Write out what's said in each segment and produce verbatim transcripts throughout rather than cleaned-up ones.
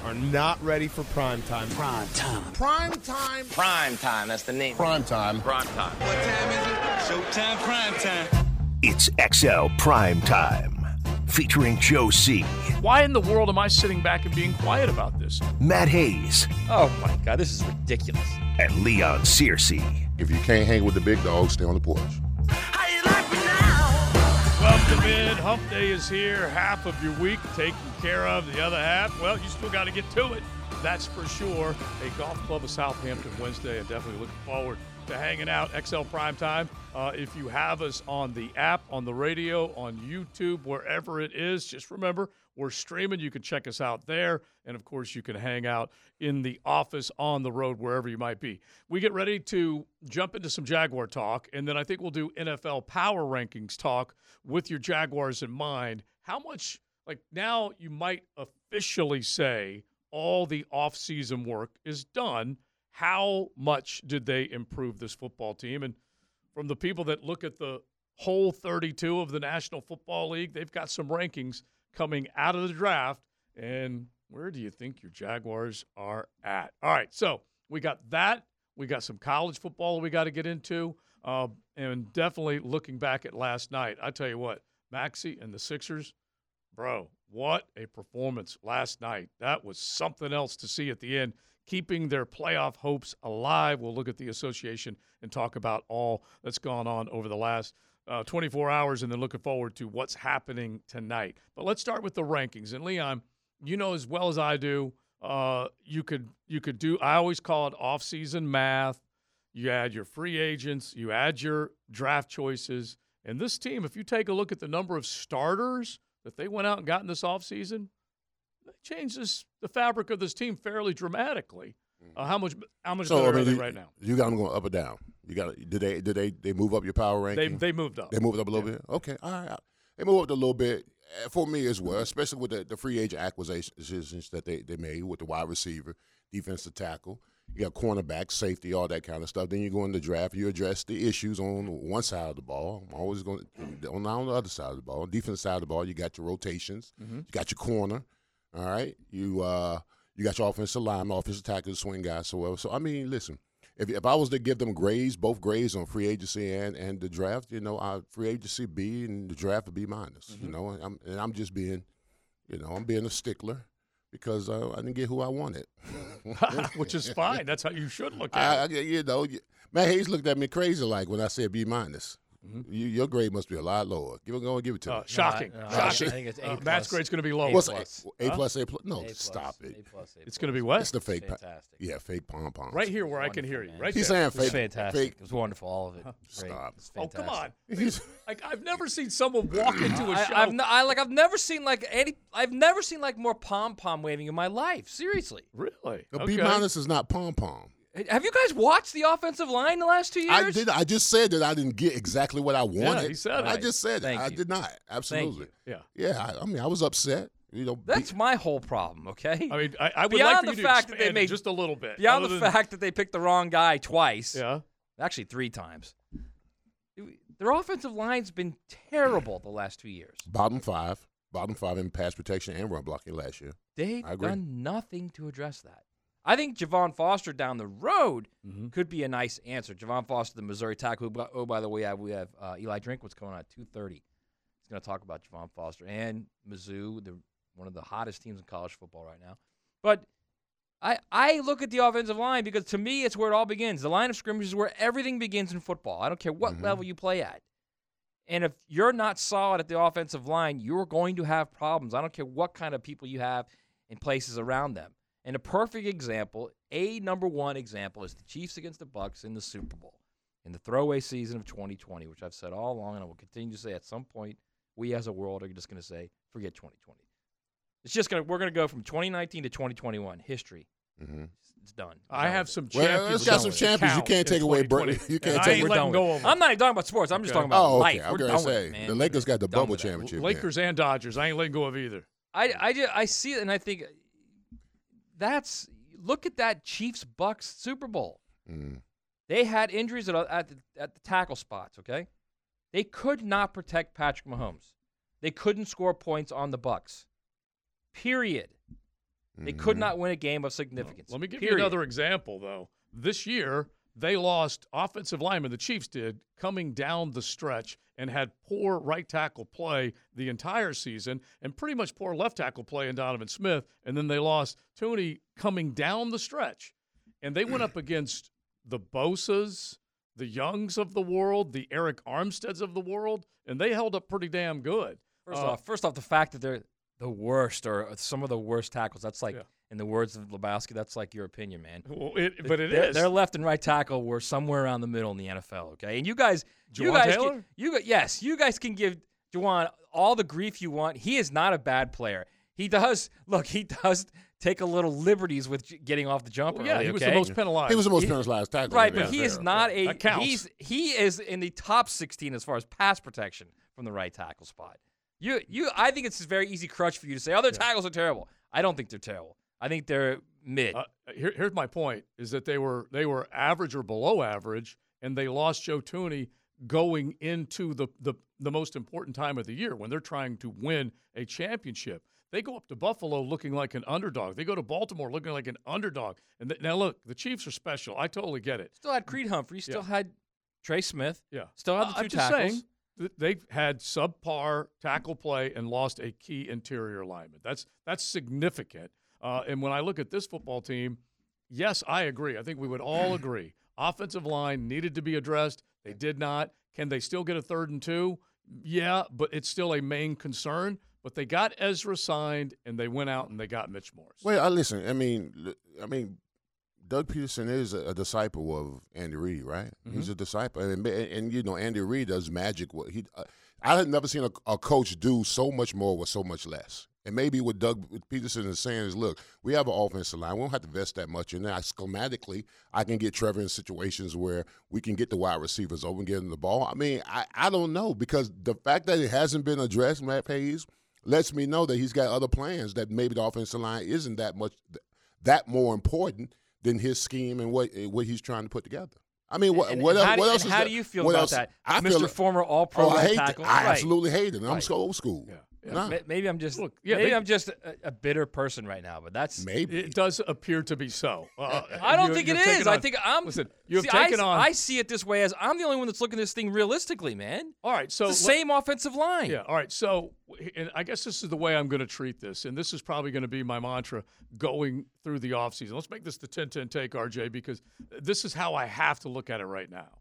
are not ready for prime time. Prime time. Prime time. Prime time. That's the name. Prime time. Prime time. What time is it? Showtime prime time. It's X L Prime Time, featuring Joe C. Why in the world am I sitting back and being quiet about this? Matt Hayes. Oh, my God, this is ridiculous. And Leon Searcy. If you can't hang with the big dogs, stay on the porch. How you like me now? Welcome in. Hump Day is here. Half of your week taken care of. The other half, well, you still got to get to it. That's for sure. A Golf Club of Southampton Wednesday. I'm definitely looking forward to hanging out. X L Prime Time. Uh, if you have us on the app, on the radio, on YouTube, wherever it is, just remember, we're streaming. You can check us out there. And, of course, you can hang out in the office, on the road, wherever you might be. We get ready to jump into some Jaguar talk, and then I think we'll do N F L Power Rankings talk with your Jaguars in mind. How much, like now you might officially say all the offseason work is done. How much did they improve this football team? And from the people that look at the whole thirty-two of the National Football League, they've got some rankings coming out of the draft. And where do you think your Jaguars are at? All right, so we got that. We got some college football we got to get into. Uh, and definitely looking back at last night, I tell you what, Maxey and the Sixers, bro, what a performance last night. That was something else to see at the end, keeping their playoff hopes alive. We'll look at the association and talk about all that's gone on over the last uh, twenty-four hours, and then looking forward to what's happening tonight. But let's start with the rankings. And, Leon, you know as well as I do, uh, you could you could do – I always call it off-season math. You add your free agents. You add your draft choices. And this team, if you take a look at the number of starters that they went out and got in this offseason, they changed this, the fabric of this team fairly dramatically. Uh, how much how much So, better I mean, are they you, right now? you got them going up or down. You got did they did they they move up your power They ranking? they moved up. They moved up a little Yeah. bit. Okay, all right. They moved up a little bit uh, for me as well, especially with the, the free agent acquisitions that they, they made with the wide receiver, defensive tackle. You got cornerback, safety, all that kind of stuff. Then you go in the draft. You address the issues on one side of the ball. I'm always going on on the other side of the ball. Defensive side of the ball, you got your rotations. Mm-hmm. You got your corner. All right. You uh you got your offensive line, offensive tackle, swing guy. So well. So I mean, listen. If if I was to give them grades, both grades on free agency and, and the draft, you know, I, free agency B and the draft would be minus. Mm-hmm. You know, and I'm and I'm just being, you know, I'm being a stickler because uh, I didn't get who I wanted. Which is fine. That's how you should look I, at I, it. you know, Matt Hayes looked at me crazy like when I said B minus. Mm-hmm. You, your grade must be a lot lower. Give it, go and give it to Uh, me. shocking. No, I- no, Shocking. I think it's A Uh, plus. Matt's grade's going to be low. A What's plus. A, a Huh? plus? A plus? No, A plus, stop it. A plus, A It's going to be plus. what? It's the fake. Pa- Fantastic. yeah, fake pom poms. Right here where I can Wonderful, hear you. man. Right He's there. saying It was fake. fantastic. Fake. It was wonderful, all of it. Great. Stop. It was Oh, come on. He's- Like, I've never seen someone walk into a show. I, I've, n- I like I've never seen like any I've never seen like more pom pom waving in my life. Seriously, Really? A Okay. B minus is not pom pom. have you guys watched the offensive line the last two years? I did. I just said that I didn't get exactly what I wanted. he said it. I just said Thank it. I you. did not. Absolutely. Yeah. Yeah. I, I mean, I was upset. You know, That's be- my whole problem. Okay. I mean, I, I would Beyond like for the you fact to that they expand it made- just a little bit. Beyond other the than- fact that they picked the wrong guy twice, Yeah. actually three times, their offensive line's been terrible the last two years. bottom five, bottom five in pass protection and run blocking last year. They've I agree. done nothing to address that. I think Javon Foster down the road Mhm. could be a nice answer. Javon Foster, the Missouri tackle. who- Oh, by the way, I- we have uh, Eli Drinkwitz coming on at two thirty. He's going to talk about Javon Foster and Mizzou, the, one of the hottest teams in college football right now. But I, I look at the offensive line because, to me, it's where it all begins. The line of scrimmage is where everything begins in football. I don't care what Mhm. level you play at. And if you're not solid at the offensive line, you're going to have problems. I don't care what kind of people you have in places around them. And a perfect example, a number one example, is the Chiefs against the Bucs in the Super Bowl in the throwaway season of twenty twenty, which I've said all along, and I will continue to say at some point, we as a world are just going to say, forget twenty twenty. It's just going to, we're going to go from twenty nineteen to twenty twenty-one. History. Mm-hmm. It's, it's done. I We're have done with some it. Well, champions. it's got some that champions. You count can't in take away twenty Bur- twenty. you can't And take I ain't away- We're letting done go with of it. them. I'm not even talking about sports. I'm just Okay. talking about Oh, life. okay. I We're was done going to with say, it, man. the Lakers got the Done bubble with it. championship. Lakers and Dodgers. I ain't letting go of either. I, I, just, I see it, and I think that's – look at that Chiefs-Bucks Super Bowl. Mm. They had injuries at, at, the, at the tackle spots, okay? They could not protect Patrick Mahomes. They couldn't score points on the Bucks. Period. They could not win a game of significance. Let me give period. you another example, though. This year, they lost offensive linemen, the Chiefs did, coming down the stretch and had poor right tackle play the entire season and pretty much poor left tackle play in Donovan Smith. And then they lost Tooney coming down the stretch. And they went up against the Bosas, the Youngs of the world, the Eric Armsteads of the world, and they held up pretty damn good. First Uh, off, first off, the fact that they're the worst or some of the worst tackles, that's like, Yeah. in the words of Lebowski, that's like your opinion, man. Well, it, but it their, is. Their left and right tackle were somewhere around the middle in the N F L, okay? And you guys, you Juwan guys, Taylor? Can, you gu- yes, you guys can give Juwan all the grief you want. He is not a bad player. He does, look, he does take a little liberties with j- getting off the jump Well, yeah, early, he was okay? the most penalized. He was the most He- penalized tackle. Right, yeah, but he fair, is not fair. a That counts. he's he is in the top sixteen as far as pass protection from the right tackle spot. You you I think it's a very easy crutch for you to say other tackles are terrible. I don't think they're terrible. I think they're mid. Uh, here, here's my point: is that they were they were average or below average, and they lost Joe Tooney going into the, the the most important time of the year when they're trying to win a championship. They go up to Buffalo looking like an underdog. They go to Baltimore looking like an underdog. And th- now look, the Chiefs are special. I totally get it. Still had Creed Humphrey. Still Yeah. had Trey Smith. Yeah, Still had the Uh, two I'm just tackles. saying that they've had subpar tackle play and lost a key interior lineman. That's that's significant. Uh, and when I look at this football team, yes, I agree. I think we would all agree. Offensive line needed to be addressed. They did not. Can they still get a third and two? Yeah, but it's still a main concern. But they got Ezra signed, and they went out and they got Mitch Morse. Well, I listen. I mean, l- I mean, Doug Peterson is a, a disciple of Andy Reid, right? Mm-hmm. He's a disciple, and, and, and you know, Andy Reid does magic. What he, uh, I had never seen a, a coach do so much more with so much less. And maybe what Doug Peterson is saying is, look, we have an offensive line. We don't have to invest that much in there. Schematically, I can get Trevor in situations where we can get the wide receivers open, get him the ball. I mean, I, I don't know, because the fact that it hasn't been addressed, Matt Hayes, lets me know that he's got other plans, that maybe the offensive line isn't that much that more important than his scheme and what what he's trying to put together. I mean, what, And- what, and else, how do- what else and is how that? do you feel what about else? that, I Mister feel, Former All-Pro oh, I right hate tackle? That. I Right. absolutely hate it. I'm Right. so old school. Yeah. Nah. Ma- Maybe I'm just Look, yeah, maybe they- I'm just a, a bitter person right now, but that's Maybe. It does appear to be so. Uh, I don't you- think it you've taken is. I on- think I'm. Listen, you have see, taken I, on. I see it this way as I'm the only one that's looking at this thing realistically, man. all right, so It's the let- same offensive line. Yeah, all right. So, and I guess this is the way I'm going to treat this, and this is probably going to be my mantra going through the offseason. Let's make this the ten ten take, R J, because this is how I have to look at it right now.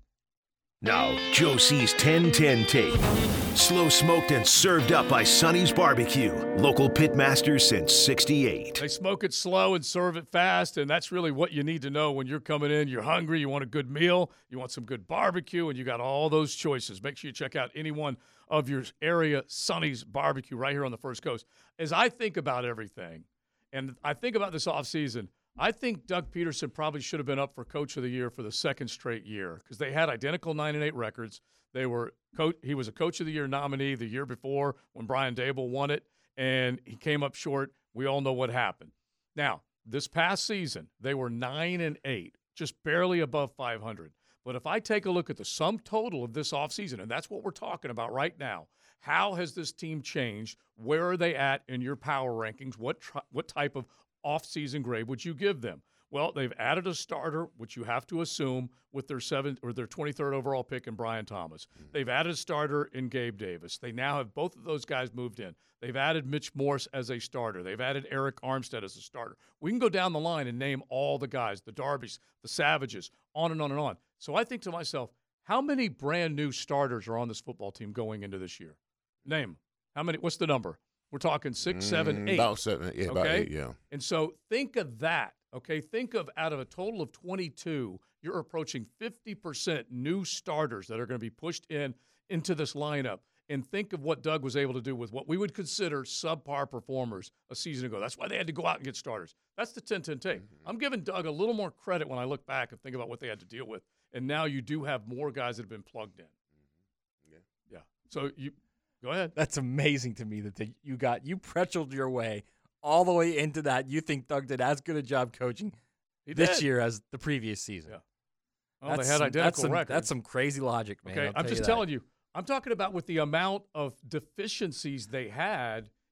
Now, Joe C's ten ten Take. Slow smoked and served up by Sonny's Barbecue. Local pitmaster since sixty-eight. They smoke it slow and serve it fast, and that's really what you need to know when you're coming in. You're hungry, you want a good meal, you want some good barbecue, and you got all those choices. Make sure you check out any one of your area Sonny's Barbecue right here on the First Coast. As I think about everything, and I think about this offseason, I think Doug Peterson probably should have been up for Coach of the Year for the second straight year because they had identical nine and eight records. They were co- he was a Coach of the Year nominee the year before when Brian Dable won it, and he came up short. We all know what happened. Now, this past season, they were nine and eight, just barely above five hundred. But if I take a look at the sum total of this offseason, and that's what we're talking about right now, how has this team changed? Where are they at in your power rankings? What tri- what type of offseason grade would you give them? Well, they've added a starter, which you have to assume with their seventh or their twenty-third overall pick in Brian Thomas. Mm-hmm. They've added a starter in Gabe Davis. They now have both of those guys moved in. They've added Mitch Morse as a starter. They've added Eric Armstead as a starter. We can go down the line and name all the guys, the Darbys, the Savages, on and on and on. So I think to myself, how many brand new starters are on this football team going into this year? Name. How many? What's the number? We're talking six, seven, Mm, eight. About seven, yeah, about Okay? eight, yeah. And so think of that, okay? Think of out of a total of twenty-two, you're approaching fifty percent new starters that are going to be pushed in into this lineup. And think of what Doug was able to do with what we would consider subpar performers a season ago. That's why they had to go out and get starters. That's the ten ten take. Mm-hmm. I'm giving Doug a little more credit when I look back and think about what they had to deal with. And now you do have more guys that have been plugged in. Mm-hmm. Yeah. Yeah. So you go ahead. That's amazing to me that the, you got you pretzeled your way all the way into that. You think Doug did as good a job coaching He this did. year as the previous season? Yeah. Well, That's they had some, identical that's some, records. That's some crazy logic, man. Okay, I'll I'm tell just you telling you. I'm talking about with the amount of deficiencies they had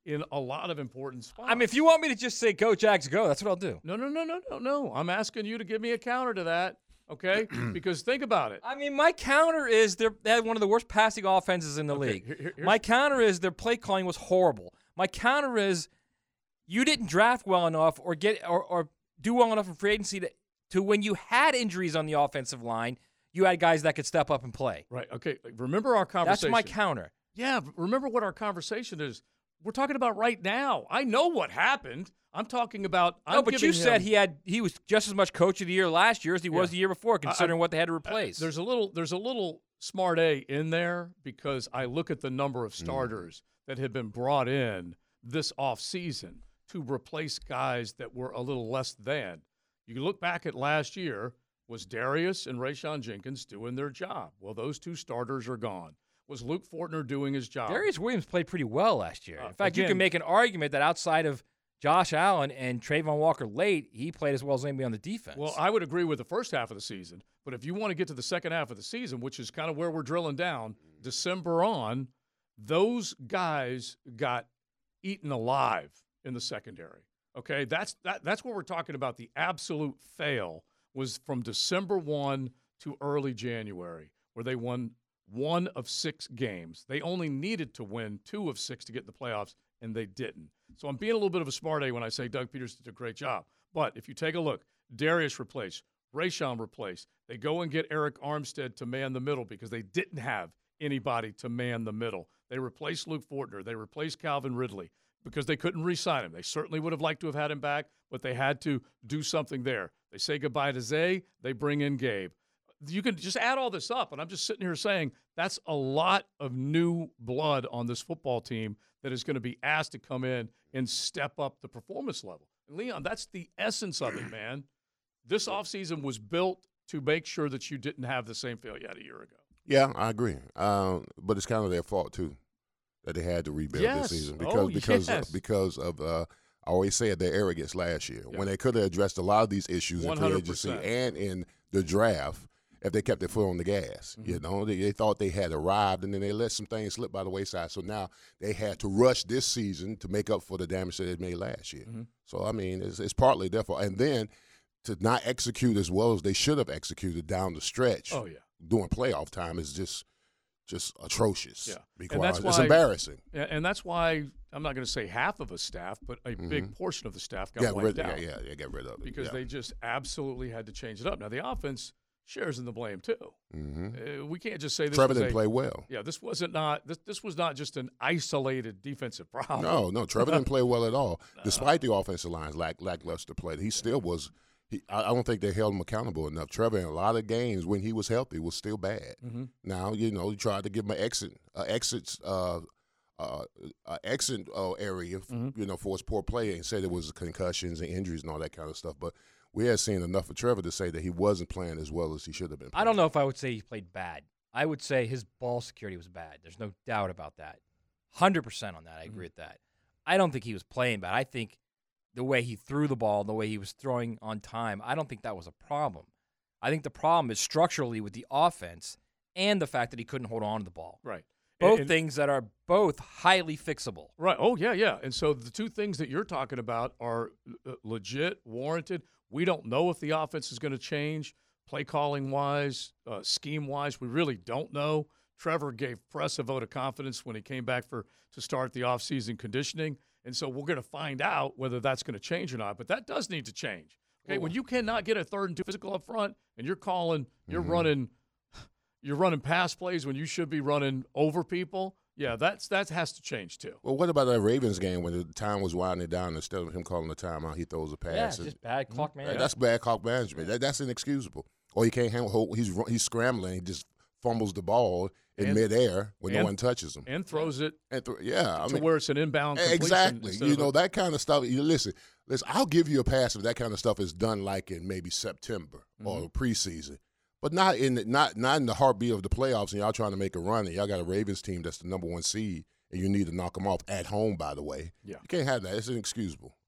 in a lot of important spots. I mean, if you want me to just say go Jags go, that's what I'll do. No, no, no, no, no, no. I'm asking you to give me a counter to that, okay? Because think about it. I mean, my counter is they're, they had one of the worst passing offenses in the Okay, league. here- here's- My counter is their play calling was horrible. My counter is you didn't draft well enough or get or, or do well enough in free agency to, to when you had injuries on the offensive line, you had guys that could step up and play. Right, okay. Remember our That's conversation. my counter. Yeah, remember what our conversation is. We're talking about right now. I know what happened. I'm talking about. I'm No, but giving you said him- he had he was just as much coach of the year last year as he was Yeah. the year before, considering I- what they had to Uh, replace. There's a little. There's a little smart A in there because I look at the number of starters that have been brought in this offseason to replace guys that were a little less than. You look back at last year. Was Darius and Rayshon Jenkins doing their job? Well, those two starters are gone. Was Luke Fortner doing his job? Darius Williams played pretty well last year. Uh, In fact, you again- can make an argument that outside of Josh Allen and Trayvon Walker late, he played as well as anybody on the defense. Well, I would agree with the first half of the season, but if you want to get to the second half of the season, which is kind of where we're drilling down, December on, those guys got eaten alive in the secondary. Okay, that's that, that's what we're talking about. The absolute fail was from December first to early January, where they won one of six games. They only needed to win two of six to get in the playoffs, and they didn't. So I'm being a little bit of a smart A when I say Doug Peters did a great job. But if you take a look, Darius replaced, Rayshon replaced. They go and get Eric Armstead to man the middle because they didn't have anybody to man the middle. They replaced Luke Fortner. They replaced Calvin Ridley because they couldn't re-sign him. They certainly would have liked to have had him back, but they had to do something there. They say goodbye to Zay. They bring in Gabe. You can just add all this up, and I'm just sitting here saying that's a lot of new blood on this football team that is going to be asked to come in and step up the performance level. And Leon, that's the essence of it, man. This offseason was built to make sure that you didn't have the same failure you had a year ago. Yeah, I agree. Um, but it's kind of their fault too that they had to rebuild Yes. this season because Oh, because yes. of, because of uh, I always said their arrogance last year Yeah. when they could have addressed a lot of these issues in free agency one hundred percent. and in the draft if they kept their foot on the gas. Mm-hmm. You know, they, they thought they had arrived and then they let some things slip by the wayside. So now they had to rush this season to make up for the damage that they made last year. Mm-hmm. So I mean, it's, it's partly their fault. And then to not execute as well as they should have executed down the stretch. Oh, yeah. During playoff time is just just atrocious. Yeah. Be And quite that's honest. why- It's embarrassing. Yeah, and that's why I'm not going to say half of a staff, but a big portion of the staff got Yeah, wiped rid, out. yeah, yeah, yeah, get rid of it. because yeah. they just absolutely had to change it up. Now, the offense shares in the blame, too. Mhm. Uh, we can't just say this Trevor was didn't a, play well. Yeah, this wasn't not this, this was not just an isolated defensive problem. No, no, Trevor didn't play well at all. Despite the offensive line's lack lackluster play, he still was. He, I I don't think they held him accountable enough. Trevor, in a lot of games when he was healthy, was still bad. Mm-hmm. Now, you know, you tried to give him an exit, uh, exits, uh, uh, uh, exit uh, area, Mm-hmm. you know, for his poor play, and said it was concussions and injuries and all that kind of stuff. But we had seen enough of Trevor to say that he wasn't playing as well as he should have been. I Playing. don't know if I would say he played bad. I would say his ball security was bad. There's no doubt about that. one hundred percent on that. I agree with that. I don't think he was playing bad. I think the way he threw the ball, the way he was throwing on time, I don't think that was a problem. I think the problem is structurally with the offense and the fact that he couldn't hold on to the ball. Right. Both And- and- things that are both highly fixable. Right. Oh, yeah, yeah. And so the two things that you're talking about are uh, legit, warranted. We don't know if the offense is going to change play calling wise, uh, scheme wise. We really don't know. Trevor gave press a vote of confidence when he came back for to start the offseason conditioning. And so we're going to find out whether that's going to change or not. But that does need to change. Okay, when you cannot get a third and two physical up front, and you're calling, you're Mm-hmm. running, you're running pass plays when you should be running over people. Yeah, that's that has to change too. Well, what about that Ravens game when the time was winding down? Instead of him calling the timeout, he throws a Yeah, pass. it's and- just bad clock That- management. That's bad clock management. That, that's inexcusable. Or he can't handle. hold- He's run- he's scrambling. He just fumbles the ball in And- midair when no and- one touches him. And throws it And th- yeah, I to mean, where it's an inbound completion exactly. instead You of a- know that kind of stuff. You listen, listen. I'll give you a pass if that kind of stuff is done like in maybe September or Mm-hmm. preseason, but not in the, not not in the heartbeat of the playoffs. And y'all trying to make a run, and y'all got a Ravens team that's the number one seed, and you need to knock them off at home. By the way, Yeah. you can't have that. It's inexcusable.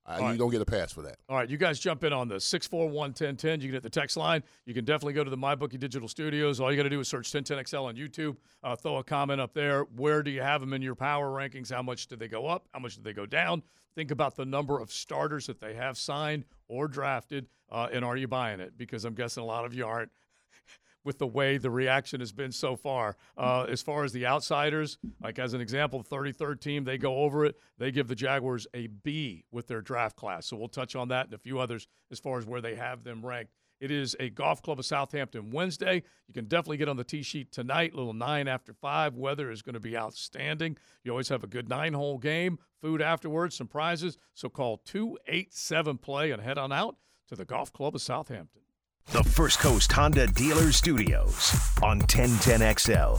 Uh, All you right. don't get a pass for that. All right, you guys jump in on the six four one, one zero one zero. You can hit the text line. You can definitely go to the MyBookie Digital Studios. All you got to do is search ten ten X L on YouTube. Uh, throw a comment up there. Where do you have them in your power rankings? How much did they go up? How much did they go down? Think about the number of starters that they have signed or drafted, uh, and are you buying it? Because I'm guessing a lot of you aren't. With the way the reaction has been so far. Uh, as far as the outsiders, like as an example, the thirty-third team, they go over it. They give the Jaguars a B with their draft class. So we'll touch on that and a few others as far as where they have them ranked. It is a Golf Club of Southampton Wednesday. You can definitely get on the tee sheet tonight, little nine after five. Weather is going to be outstanding. You always have a good nine-hole game, food afterwards, some prizes. So call two eight seven play and head on out to the Golf Club of Southampton. The First Coast Honda Dealer Studios on ten ten X L.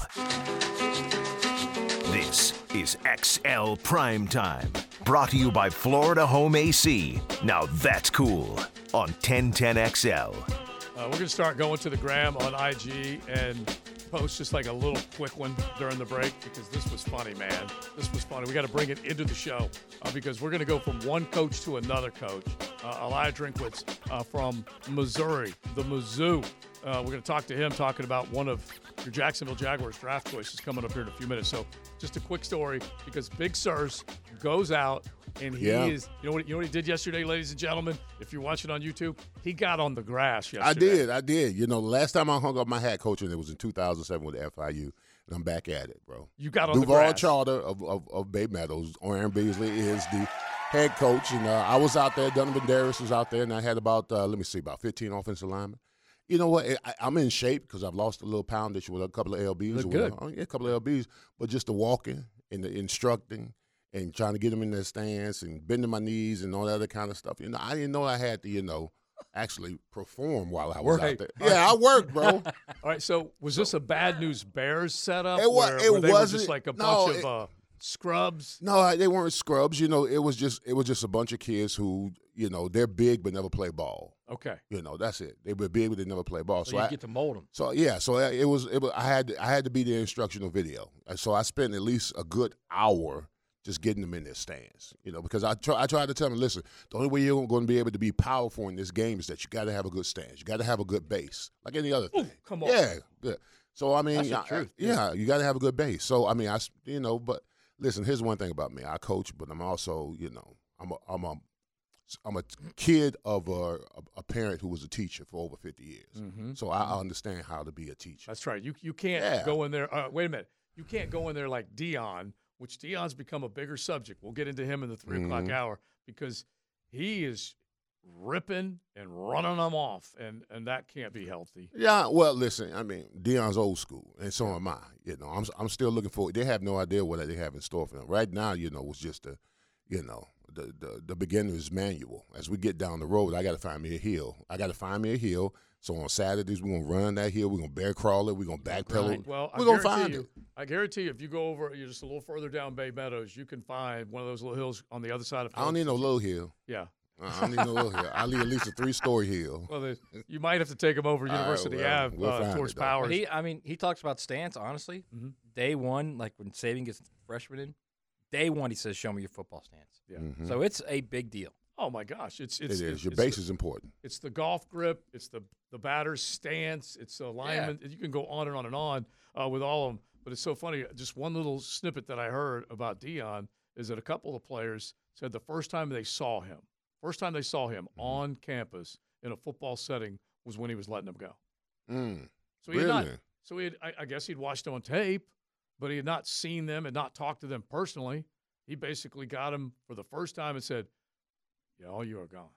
This is X L Prime Time, brought to you by Florida Home A C. Now that's cool on ten ten X L. Uh, we're going to start going to the gram on I G and post just like a little quick one during the break because this was funny, man. This was funny. We got to bring it into the show uh, because we're going to go from one coach to another coach. Uh, Elijah Drinkwitz uh, from Missouri, the Mizzou. Uh, we're going to talk to him talking about one of your Jacksonville Jaguars draft choices coming up here in a few minutes. So just a quick story because Big Sirs goes out and he Yeah. is, you know what, you know what he did yesterday, ladies and gentlemen? If you're watching on YouTube, he got on the grass yesterday. I did, I did. You know, the last time I hung up my hat coaching, it was in two thousand seven with F I U, and I'm back at it, bro. You got on Duval the grass. Charter of, of, of Bay Meadows, Aaron Beasley is the head coach, and uh, I was out there. Donovan Darius was out there, and I had about, uh, let me see, about fifteen offensive linemen. You know what? I, I'm in shape because I've lost a little poundage with a couple of L Bs. Look or good. whatever. Yeah, a couple of L Bs, but just the walking and the instructing and trying to get them in their stance and bending my knees and all that other kind of stuff. You know, I didn't know I had to, you know, actually perform while I was Work. out there. Yeah, I worked, bro. All right, so was this a Bad News Bears setup? It wa- where, it where they were wasn't- just like a no, bunch it- of uh, scrubs? No, I- they weren't scrubs. You know, it was just it was just a bunch of kids who, you know, they're big but never play ball. Okay. You know, that's it. They were big but they never play ball. So, So, you I, get to mold them. so yeah, so I- it was it was I had I had to be the instructional video. And so I spent at least a good hour just getting them in their stance, you know, because I try I tried to tell them, listen, the only way you're going to be able to be powerful in this game is that you got to have a good stance. You got to have a good base, like any other thing. Ooh, come on. Yeah, yeah. So I mean, That's the I- I- truth. yeah, you got to have a good base. So I mean, I s- you know, but listen, here's one thing about me: I coach, but I'm also, you know, I'm a I'm a I'm a kid of a a parent who was a teacher for over fifty years. Mm-hmm. So I understand how to be a teacher. That's right. You you can't Yeah. go in there. Uh, wait a minute. You can't go in there like Dion, which Dion's become a bigger subject. We'll get into him in the three Mhm. o'clock hour because he is ripping and running them off, and and that can't be healthy. Yeah, well, listen, I mean, Dion's old school, and so am I. You know, I'm I'm still looking for. They have no idea what they have in store for them right now. You know, it's just the, you know, the the, the beginner's manual. As we get down the road, I got to find me a hill. I got to find me a hill. So on Saturdays, we're gonna run that hill. We're gonna bear crawl it. We're gonna backpedal. Well, I We're gonna guarantee find you, it. I guarantee you, if you go over, you're just a little further down Bay Meadows, you can find one of those little hills on the other side of. I don't need no Phillips. little hill. Yeah. Uh, I don't need no little hill. I need at least a three-story hill. Well, they, you might have to take them over All right, University well, Ave we'll uh, find towards it, though. Powers. But he, I mean, he talks about stance. Honestly, Mhm. day one, like when Saban gets freshmen in, day one he says, "Show me your football stance." Yeah. Mhm. So it's a big deal. Oh my gosh, it's it's It is. it's, Your it's base the, is important. It's the golf grip. It's the the batter's stance. It's the alignment. You can go on and on and on uh, with all of them. But it's so funny. Just one little snippet that I heard about Dion is that a couple of players said the first time they saw him, first time they saw him Mm-hmm. on campus in a football setting was when he was letting them go. Mm. So he had not. Really? So he had, I, I guess he'd watched them on tape, but he had not seen them and not talked to them personally. He basically got him for the first time and said, "Yeah, all you are gone."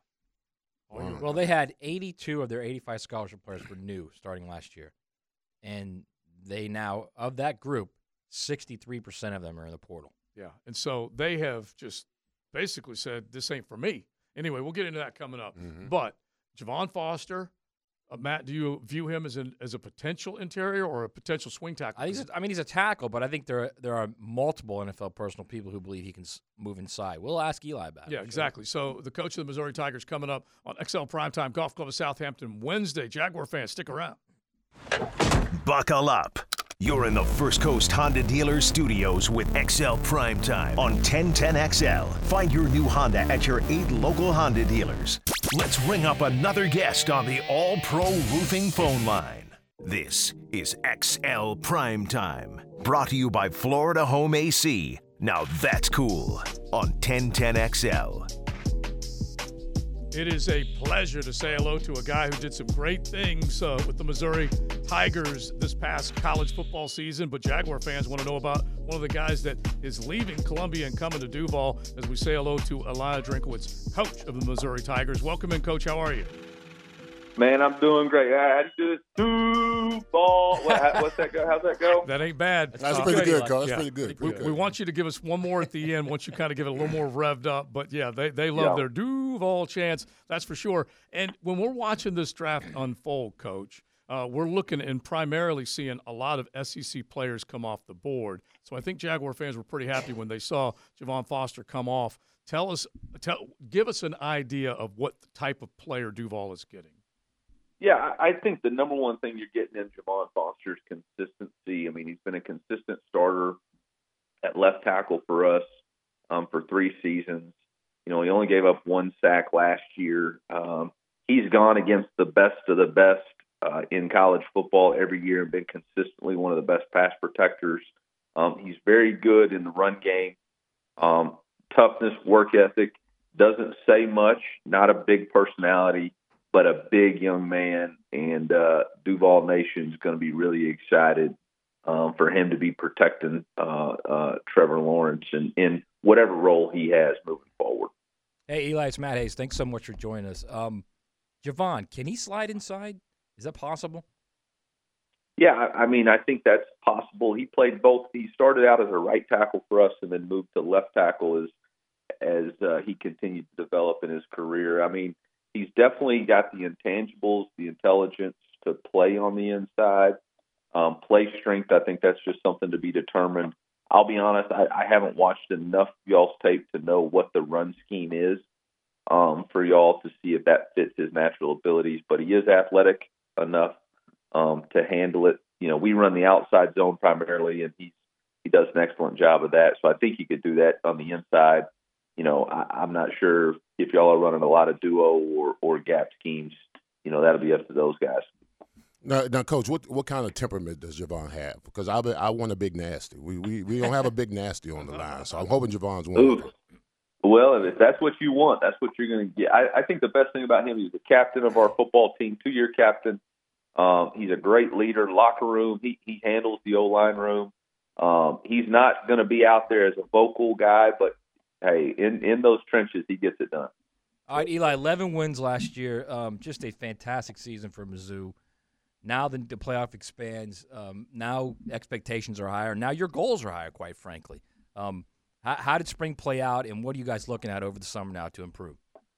All you are Wow. Well, they had eighty-two of their eighty-five scholarship players were new starting last year, and they now of that group, sixty-three percent of them are in the portal. Yeah, and so they have just basically said, this ain't for me. Anyway, we'll get into that coming up. Mhm. But Javon Foster, uh, Matt, do you view him as an as a potential interior or a potential swing tackle? I think. He's, I mean, he's a tackle, but I think there are, there are multiple N F L personal people who believe he can s- move inside. We'll ask Eli about it. Yeah, exactly. So the coach of the Missouri Tigers coming up on X L Primetime Golf Club of Southampton Wednesday. Jaguar fans, stick around. Buckle up. You're in the First Coast Honda Dealer Studios with X L Primetime on ten ten X L. Find your new Honda at your eight local Honda dealers. Let's ring up another guest on the All-Pro Roofing phone line. This is X L Primetime, brought to you by Florida Home A C. Now that's cool on ten ten X L. It is a pleasure to say hello to a guy who did some great things uh, with the Missouri Tigers this past college football season, but Jaguar fans want to know about one of the guys that is leaving Columbia and coming to Duval as we say hello to Elijah Drinkowitz, coach of the Missouri Tigers. Welcome in, Coach. How are you? Man, I'm doing great. How do you do this? Duval. What, what's that go? How's that go? That ain't bad. That's uh, pretty good, Eli. Coach. That's yeah. pretty good. We, Pretty we good. want you to give us one more at the end once you kind of get it a little more revved up. But, yeah, they, they love Yeah. their Duval chance, that's for sure. And when we're watching this draft unfold, Coach, uh, we're looking and primarily seeing a lot of S E C players come off the board. So I think Jaguar fans were pretty happy when they saw Javon Foster come off. Tell us, tell, give us an idea of what type of player Duval is getting. Yeah, I I think the number one thing you're getting in Javon Foster is consistency. I mean, he's been a consistent starter at left tackle for us um, for three seasons. You know, he only gave up one sack last year. Um, he's gone against the best of the best uh, in college football every year and been consistently one of the best pass protectors. Um, he's very good in the run game. Um, toughness, work ethic, doesn't say much, not a big personality, but a big young man, and uh, Duval Nation is going to be really excited um, for him to be protecting uh, uh, Trevor Lawrence in, in whatever role he has moving forward. Hey, Eli, it's Matt Hayes. Thanks so much for joining us. Um, Javon, can he slide inside? Is that possible? Yeah, I, I mean, I think that's possible. He played both. He started out as a right tackle for us and then moved to left tackle as, as uh, he continued to develop in his career. I mean, he's definitely got the intangibles, the intelligence to play on the inside. Um, play strength, I think that's just something to be determined. I'll be honest, I, I haven't watched enough y'all's tape to know what the run scheme is um, for y'all to see if that fits his natural abilities. But he is athletic enough um, to handle it. You know, we run the outside zone primarily, and he he does an excellent job of that. So I think he could do that on the inside. You know, I, I'm not sure if y'all are running a lot of duo or, or gap schemes. You know, that'll be up to those guys. Now, now, Coach, what what kind of temperament does Javon have? Because I I want a big nasty. We we we don't have a big nasty on the line, so I'm hoping Javon's one. Ooh. Well, if that's what you want, that's what you're going to get. I, I think the best thing about him, he's the captain of our football team, two-year captain. Um, he's a great leader, locker room. He he handles the O-line room. Um, he's not going to be out there as a vocal guy, but hey, in, in those trenches, he gets it done. All right, Eli, eleven wins last year. Um, just a fantastic season for Mizzou. Now the, the playoff expands. Um, now expectations are higher. Now your goals are higher, quite frankly. Um, how, how did spring play out, and what are you guys looking at over the summer now to improve?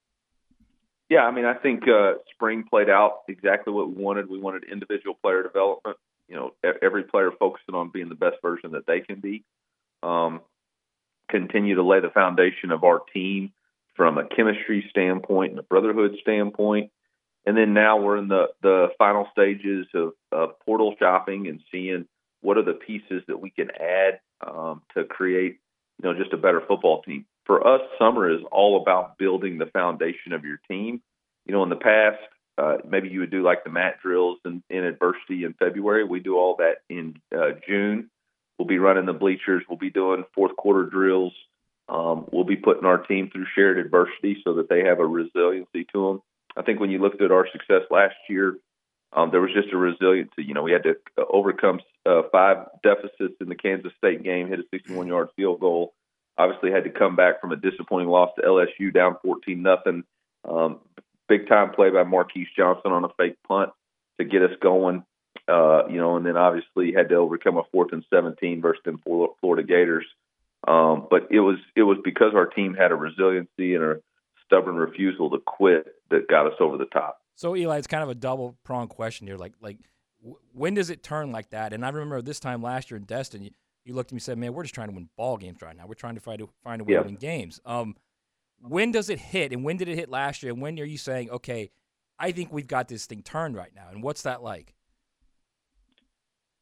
Yeah, I mean, I think uh, spring played out exactly what we wanted. We wanted individual player development. You know, every player focusing on being the best version that they can be. Um, continue to lay the foundation of our team from a chemistry standpoint and a brotherhood standpoint. And then now we're in the, the final stages of, of portal shopping and seeing what are the pieces that we can add um, to create, you know, just a better football team. For us, summer is all about building the foundation of your team. You know, in the past, uh, maybe you would do like the mat drills in, in adversity in February. We do all that in uh, June. We'll be running the bleachers. We'll be doing fourth quarter drills. Um, we'll be putting our team through shared adversity so that they have a resiliency to them. I think when you looked at our success last year, um, there was just a resiliency. You know, we had to overcome uh, five deficits in the Kansas State game, hit a sixty-one-yard field goal. Obviously had to come back from a disappointing loss to L S U down fourteen nothing. Um, big-time play by Marquise Johnson on a fake punt to get us going. Uh, you know, and then obviously had to overcome a fourth and seventeen versus them Florida Gators. Um, but it was it was because our team had a resiliency and a stubborn refusal to quit that got us over the top. So, Eli, it's kind of a double-pronged question here. Like, like, w- when does it turn like that? And I remember this time last year in Destin, you, you looked at me and said, man, we're just trying to win ball games right now. We're trying to find a, find a way Yeah. to win games. Um, when does it hit, and when did it hit last year, and when are you saying, okay, I think we've got this thing turned right now, and what's that like?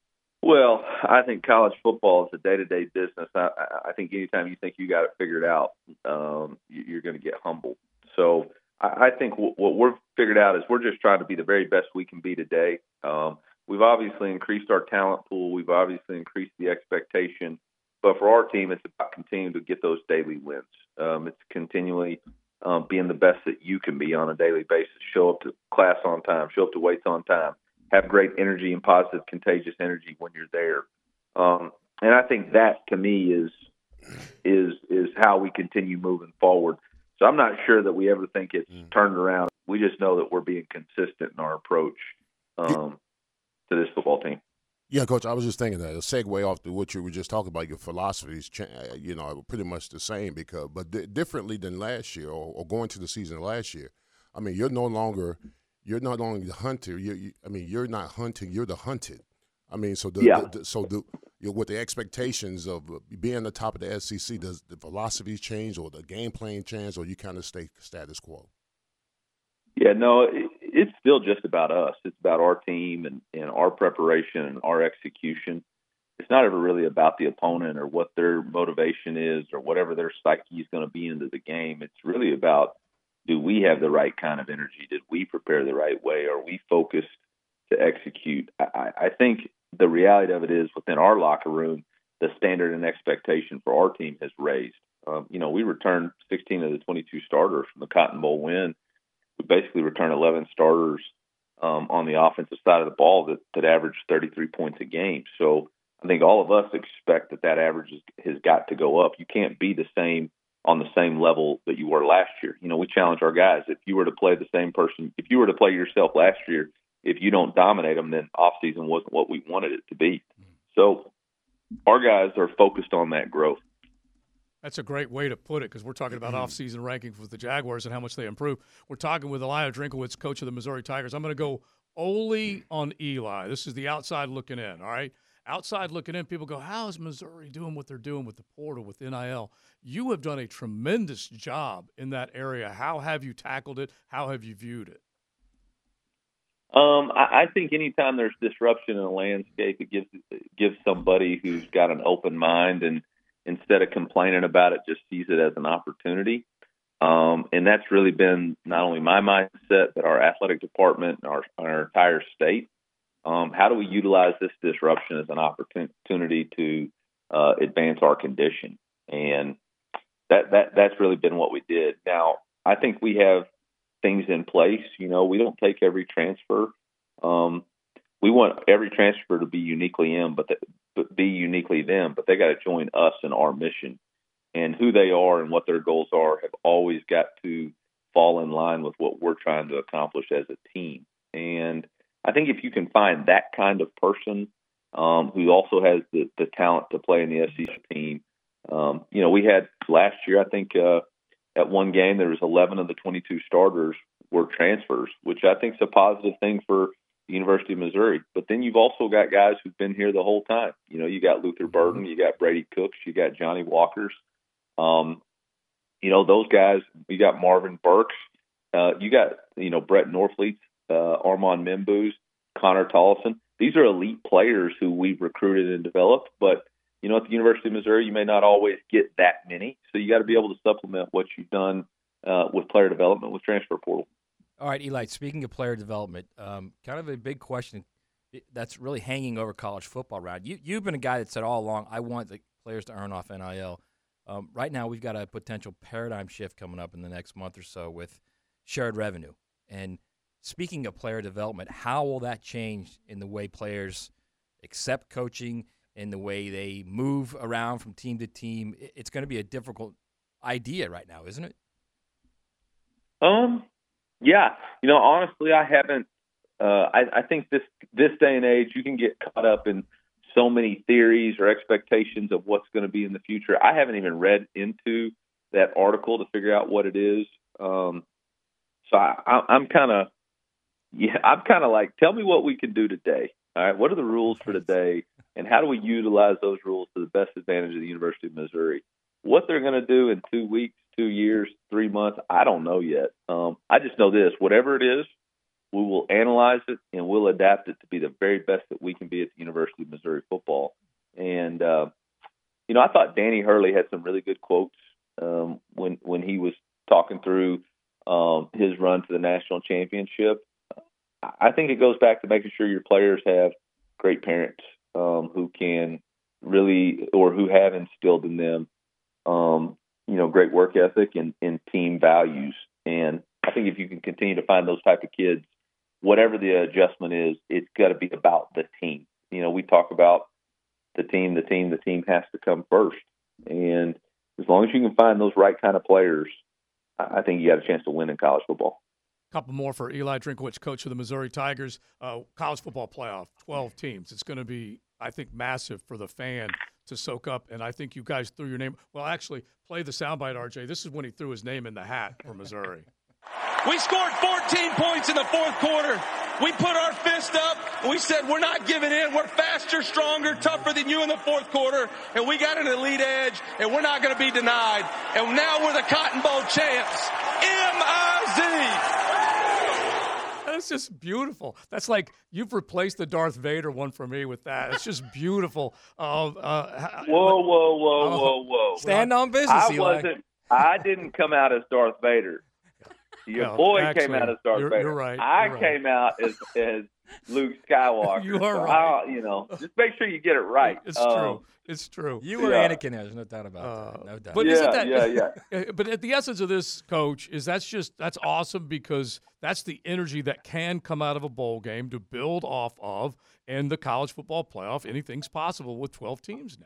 Well, I think college football is a day-to-day business. I, I think anytime you think you got it figured out, um, you're going to get humbled. So I, I think w- what we're figured out is we're just trying to be the very best we can be today. Um, we've obviously increased our talent pool. We've obviously increased the expectation. But for our team, it's about continuing to get those daily wins. Um, it's continually um, being the best that you can be on a daily basis. Show up to class on time. Show up to weights on time. Have great energy and positive, contagious energy when you're there. Um, and I think that, to me, is is is how we continue moving forward. So I'm not sure that we ever think it's mm. turned around. We just know that we're being consistent in our approach um, to this football team. Yeah, Coach, I was just thinking that a segue off to what you were just talking about, your philosophies, you know, pretty much the same, because but d- differently than last year or, or going to the season last year. I mean, you're no longer – You're not only the hunter. You, you, I mean, you're not hunting. You're the hunted. I mean, so the, yeah. the, the so the you know, with the expectations of being the top of the S E C, does the philosophies change or the game plan change, or you kind of stay status quo? Yeah, no, it, it's still just about us. It's about our team and, and our preparation and our execution. It's not ever really about the opponent or what their motivation is or whatever their psyche is going to be into the game. It's really about, do we have the right kind of energy? Did we prepare the right way? Are we focused to execute? I, I think the reality of it is within our locker room, the standard and expectation for our team has raised. Um, you know, we returned sixteen of the twenty-two starters from the Cotton Bowl win. We basically returned eleven starters um, on the offensive side of the ball that, that averaged thirty-three points a game. So I think all of us expect that that average is, has got to go up. You can't be the same on the same level that you were last year. You know, we challenge our guys. If you were to play the same person, if you were to play yourself last year, if you don't dominate them, then off-season wasn't what we wanted it to be. So our guys are focused on that growth. That's a great way to put it, because we're talking about off-season rankings with the Jaguars and how much they improve. We're talking with Eli Drinkowitz, coach of the Missouri Tigers. I'm going to go only on Eli. This is the outside looking in, all right? Outside looking in, people go, how is Missouri doing what they're doing with the portal, with N I L? You have done a tremendous job in that area. How have you tackled it? How have you viewed it? Um, I, I think anytime there's disruption in a landscape, it gives it gives somebody who's got an open mind and instead of complaining about it, just sees it as an opportunity. Um, and that's really been not only my mindset, but our athletic department and our, our entire state. Um, how do we utilize this disruption as an opportunity to uh, advance our condition? And that, that that's really been what we did. Now, I think we have things in place. You know, we don't take every transfer. Um, we want every transfer to be uniquely in, but, the, but be uniquely them. But they got to join us in our mission. And who they are and what their goals are have always got to fall in line with what we're trying to accomplish as a team. And I think if you can find that kind of person um, who also has the, the talent to play in the S E C team, um, you know, we had last year, I think uh, at one game there was eleven of the twenty-two starters were transfers, which I think is a positive thing for the University of Missouri. But then you've also got guys who've been here the whole time. You know, you got Luther Burden, you got Brady Cooks, you got Johnny Walkers. Um, you know, those guys, you got Marvin Burks, uh, you got, you know, Brett Norfleet, uh, Armand Membous, Connor Tollison. These are elite players who we've recruited and developed, but, you know, at the University of Missouri, you may not always get that many. So you got to be able to supplement what you've done uh, with player development with transfer portal. All right, Eli, speaking of player development, um, kind of a big question that's really hanging over college football around. You, you've been a guy that said all along, I want the players to earn off N I L. Um, right now, we've got a potential paradigm shift coming up in the next month or so with shared revenue. And speaking of player development, how will that change in the way players accept coaching, in the way they move around from team to team? It's going to be a difficult idea right now, isn't it? Um, yeah. You know, honestly, I haven't. Uh, I, I think this this day and age, you can get caught up in so many theories or expectations of what's going to be in the future. I haven't even read into that article to figure out what it is. Um, so I, I, I'm kind of, yeah, I'm kind of like, tell me what we can do today. All right. What are the rules for today? And how do we utilize those rules to the best advantage of the University of Missouri? What they're going to do in two weeks, two years, three months, I don't know yet. Um, I just know this, whatever it is, we will analyze it, and we'll adapt it to be the very best that we can be at the University of Missouri football. And, uh, you know, I thought Danny Hurley had some really good quotes um, when, when he was talking through um, his run to the national championship. I think it goes back to making sure your players have great parents um, who can really, or who have instilled in them, um, you know, great work ethic and, and team values. And I think if you can continue to find those type of kids, whatever the adjustment is, it's got to be about the team. You know, we talk about the team, the team, the team has to come first. And as long as you can find those right kind of players, I think you got a chance to win in college football. Couple more for Eli Drinkwitz, coach of the Missouri Tigers. Uh, college football playoff, twelve teams. It's going to be, I think, massive for the fan to soak up. And I think you guys threw your name. Well, actually, play the soundbite, R J. This is when he threw his name in the hat for Missouri. We scored fourteen points in the fourth quarter. We put our fist up. And we said, we're not giving in. We're faster, stronger, tougher than you in the fourth quarter. And we got an elite edge, and we're not going to be denied. And now we're the Cotton Bowl champs. M I Z. That's just beautiful. That's like you've replaced the Darth Vader one for me with that. It's just beautiful. Uh, uh, whoa, whoa, whoa, whoa, whoa! Stand on business, I Eli. wasn't. I didn't come out as Darth Vader. Your No, boy actually, came out as Darth you're, Vader. You're right. I you're right. came out as, as Luke Skywalker. You are so right. I'll, you know, just make sure you get it right. It's um, true. It's true. You were yeah. Anakin. There's no doubt about Uh, that. No doubt. But Yeah, isn't that, yeah, yeah. But at the essence of this, Coach, is that's just that's awesome because that's the energy that can come out of a bowl game to build off of, and the college football playoff. Anything's possible with twelve teams now.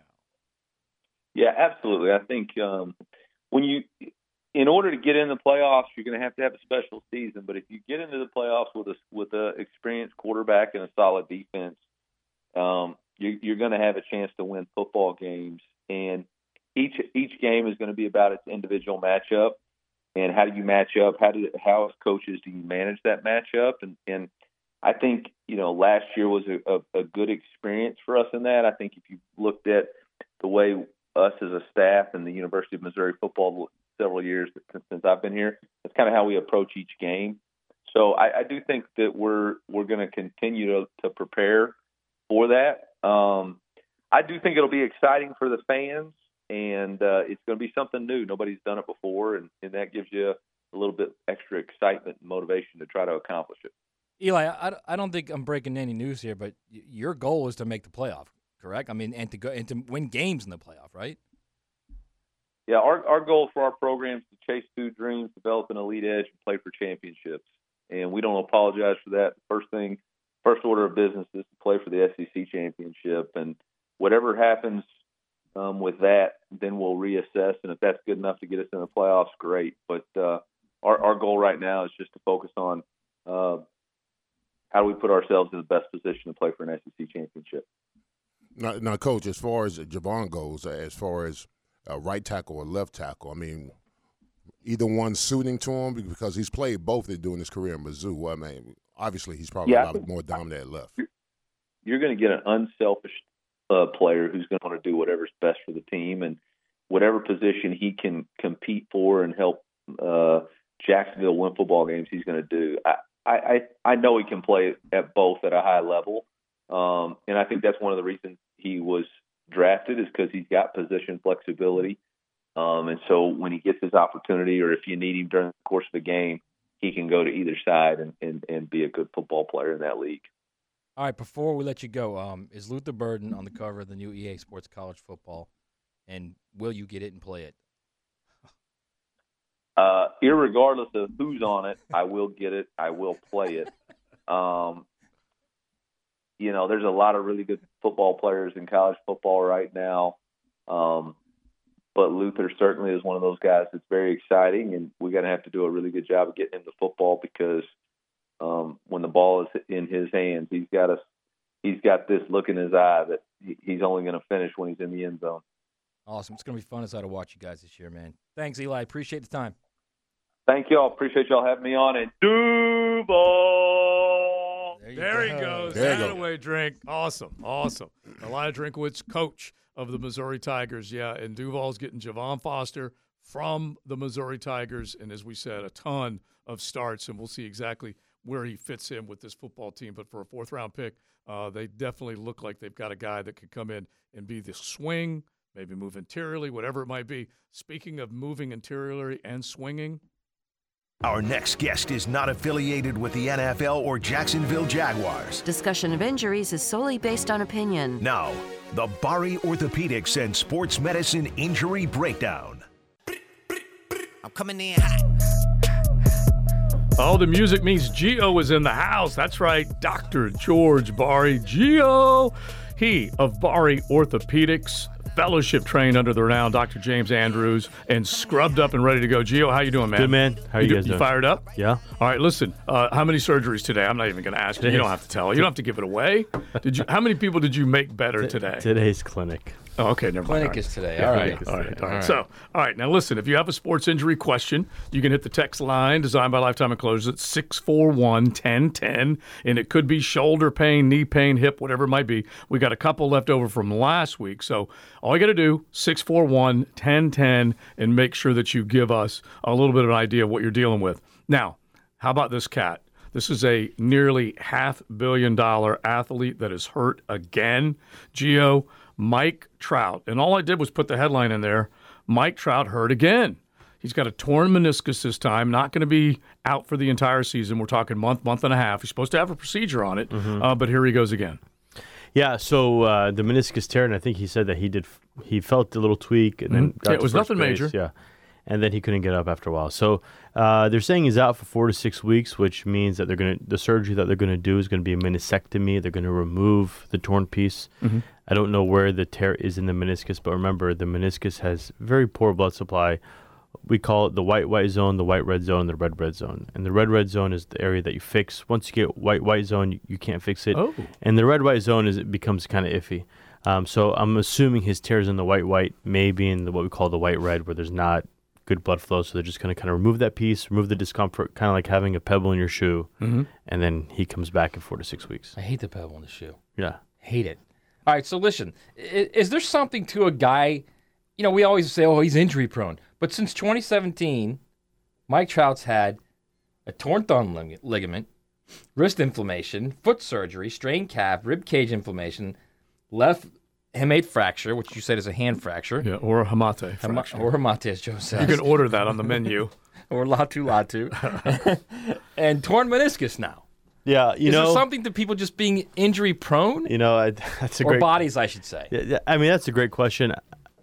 Yeah, absolutely. I think um, when you, in order to get in the playoffs, you're going to have to have a special season. But if you get into the playoffs with a with a experienced quarterback and a solid defense, um, you, you're going to have a chance to win football games. And each each game is going to be about its individual matchup. And how do you match up? How do how as coaches do you manage that matchup? And and I think you know last year was a, a, a good experience for us in that. I think if you looked at the way us as a staff and the University of Missouri football several years since I've been here, that's kind of how we approach each game. So I, I do think that we're we're going to continue to, to prepare for that. Um, I do think it'll be exciting for the fans, and uh, it's going to be something new. Nobody's done it before, and, and that gives you a little bit extra excitement and motivation to try to accomplish it. Eli, I, I don't think I'm breaking any news here, but y- your goal is to make the playoff, correct? I mean, and to go and to win games in the playoff, right? Yeah, our our goal for our program is to chase two dreams, develop an elite edge, and play for championships. And we don't apologize for that. The first thing, first order of business is to play for the S E C championship. And whatever happens um, with that, then we'll reassess. And if that's good enough to get us in the playoffs, great. But uh, our, our goal right now is just to focus on uh, how do we put ourselves in the best position to play for an S E C championship. Now, now Coach, as far as Javon goes, as far as uh, right tackle or left tackle, I mean, either one suiting to him because he's played both during his career in Mizzou. I mean, obviously he's probably Yeah, a lot more dominant at left. You're going to get an unselfish uh, player who's going to want to do whatever's best for the team, and whatever position he can compete for and help uh, Jacksonville win football games, he's going to do. I, I, I know he can play at both at a high level, um, and I think that's one of the reasons he was drafted is because he's got position flexibility. Um, and so when he gets his opportunity, or if you need him during the course of the game, he can go to either side and, and, and be a good football player in that league. All right, before we let you go, um, is Luther Burden on the cover of the new E A Sports College Football, and will you get it and play it? Uh, irregardless of who's on it, I will get it. I will play it. Um, you know, there's a lot of really good football players in college football right now. Um, but Luther certainly is one of those guys that's very exciting, and we're going to have to do a really good job of getting him to football because um, when the ball is in his hands, he's got a, he's got this look in his eye that he, he's only going to finish when he's in the end zone. Awesome. It's going to be fun as hell to watch you guys this year, man. Thanks, Eli. Appreciate the time. Thank y'all. Appreciate y'all having me on. And Duval. There, you There go. he goes. There you go. Away drink. Awesome. Awesome. Eli Drinkwitz, coach of the Missouri Tigers. Yeah, and Duval's getting Javon Foster from the Missouri Tigers. And as we said, a ton of starts, and we'll see exactly where he fits in with this football team. But for a fourth-round pick, uh, they definitely look like they've got a guy that could come in and be the swing, maybe move interiorly, whatever it might be. Speaking of moving interiorly and swinging, our next guest is not affiliated with the N F L or Jacksonville Jaguars. Discussion of injuries is solely based on opinion. Now, the Bari Orthopedics and Sports Medicine Injury Breakdown. I'm coming in hot. Oh, the music means Gio is in the house. That's right, Doctor George Bari. Gio, he of Bari Orthopedics, fellowship trained under the renowned Doctor James Andrews, and scrubbed up and ready to go. Gio, how you doing, man? Good, man. How are you, you guys do, doing? You fired up? Yeah. All right, listen, uh, how many surgeries today? I'm not even going to ask you. You don't have to tell. You don't have to give it away. Did you? How many people did you make better today? Today's clinic. Oh, okay, never mind. Clinic All right. is today. Yeah, all, clinic right. is all right. All right. So, all right. Now, listen. If you have a sports injury question, you can hit the text line designed by Lifetime Enclosures at six four one, one zero one zero, and it could be shoulder pain, knee pain, hip, whatever it might be. We got a couple left over from last week, so all you got to do six four one, one zero one zero, and make sure that you give us a little bit of an idea of what you're dealing with. Now, how about this cat? This is a nearly half billion dollar athlete that is hurt again. Gio, Mike Trout. And all I did was put the headline in there. Mike Trout hurt again. He's got a torn meniscus this time, not going to be out for the entire season. We're talking month, month and a half. He's supposed to have a procedure on it, mm-hmm. uh, but here he goes again. Yeah, so uh, the meniscus tear, and I think he said that he did. He felt a little tweak, and then mm-hmm. got yeah, it to was first nothing base, major. Yeah, and then he couldn't get up after a while. So uh, they're saying he's out for four to six weeks, which means that they're going to the surgery that they're going to do is going to be a meniscectomy. They're going to remove the torn piece. Mm-hmm. I don't know where the tear is in the meniscus, but remember the meniscus has very poor blood supply. We call it the white-white zone, the white-red zone, the red-red zone. And the red-red zone is the area that you fix. Once you get white-white zone, you, you can't fix it. Oh. And the red-white zone is it becomes kind of iffy. Um, so I'm assuming his tears in the white-white may be in the, what we call the white-red, where there's not good blood flow. So they're just going to kind of remove that piece, remove the discomfort, kind of like having a pebble in your shoe. Mm-hmm. And then he comes back in four to six weeks. I hate the pebble in the shoe. Yeah. Hate it. All right, so listen, is, is there something to a guy, you know, we always say, oh, he's injury prone. But since twenty seventeen, Mike Trout's had a torn thumb lig- ligament, wrist inflammation, foot surgery, strained calf, rib cage inflammation, left hamate fracture, which you said is a hand fracture. Yeah, or a hamate fracture. Hama- or hamate, as Joe says. You can order that on the menu. Or latu latu. And torn meniscus now. Yeah, you is know. Is there something to people just being injury prone? You know, I, that's a or great. Or bodies, I should say. Yeah, I mean, that's a great question.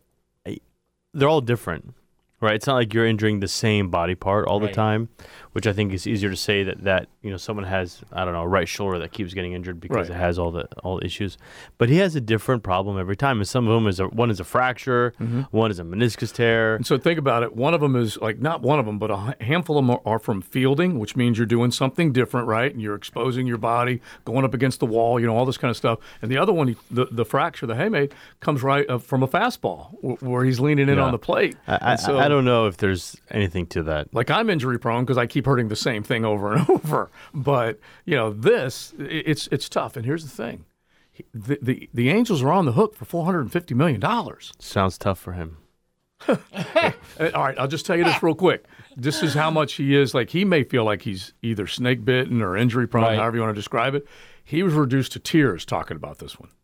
I, they're all different. Right, it's not like you're injuring the same body part all right. the time, which I think is easier to say that, that you know someone has I don't know a right shoulder that keeps getting injured because right. it has all the all the issues, but he has a different problem every time. And some of them is a one is a fracture, mm-hmm. one is a meniscus tear. And so think about it. One of them is like not one of them, but a handful of them are, are from fielding, which means you're doing something different, right? And you're exposing your body, going up against the wall, you know, all this kind of stuff. And the other one, the the fracture, the hamate, comes right uh, from a fastball where he's leaning in yeah. on the plate. I, so, I, I don't know if there's anything to that. Like I'm injury prone because I keep hurting the same thing over and over. But you know, this it's it's tough. And here's the thing: the the, the Angels are on the hook for four hundred and fifty million dollars. Sounds tough for him. All right, I'll just tell you this real quick. This is how much he is. Like he may feel like he's either snake bitten or injury prone, right. however you want to describe it. He was reduced to tears talking about this one.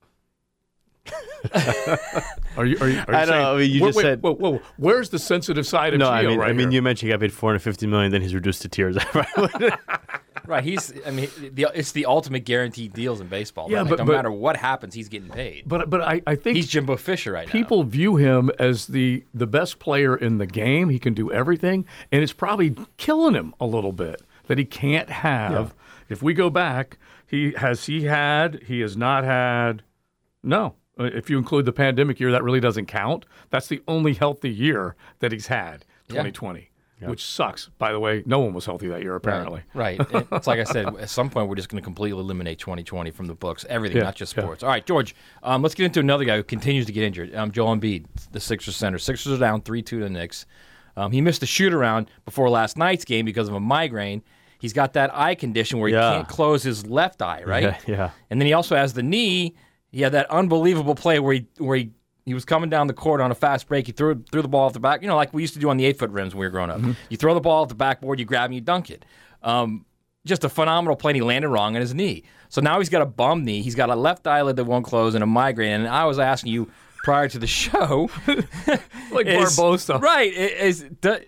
are you? Are you? Are you I don't know. I mean, you wait, just wait, said. Whoa, whoa, where's the sensitive side of no, Gio I mean, right I mean, here? you mentioned he got paid four hundred fifty million, then he's reduced to tears. Right. He's. I mean, the, it's the ultimate guaranteed deals in baseball. Yeah, right? Like, but no but, matter what happens, he's getting paid. But but I, I think he's Jimbo Fisher right people now. People view him as the the best player in the game. He can do everything, and it's probably killing him a little bit that he can't have. Yeah. If we go back, he has he had he has not had no. If you include the pandemic year, that really doesn't count. That's the only healthy year that he's had, twenty twenty, yeah. Which sucks. By the way, no one was healthy that year, apparently. Right. right. It's like I said, at some point we're just going to completely eliminate twenty twenty from the books. Everything, yeah, not just yeah. sports. All right, George, um, let's get into another guy who continues to get injured. Um, Joel Embiid, the Sixers center. Sixers are down three two to the Knicks. Um, he missed a shoot-around before last night's game because of a migraine. He's got that eye condition where he yeah. can't close his left eye, right? Yeah, yeah. And then he also has the knee. He had that unbelievable play where he where he, he was coming down the court on a fast break. He threw threw the ball off the back, you know, like we used to do on the eight-foot rims when we were growing up. Mm-hmm. You throw the ball off the backboard, you grab and you dunk it. Um, just a phenomenal play, and he landed wrong on his knee. So now he's got a bum knee. He's got a left eyelid that won't close and a migraine. And I was asking you prior to the show. like is, Barbosa. Right. Is the,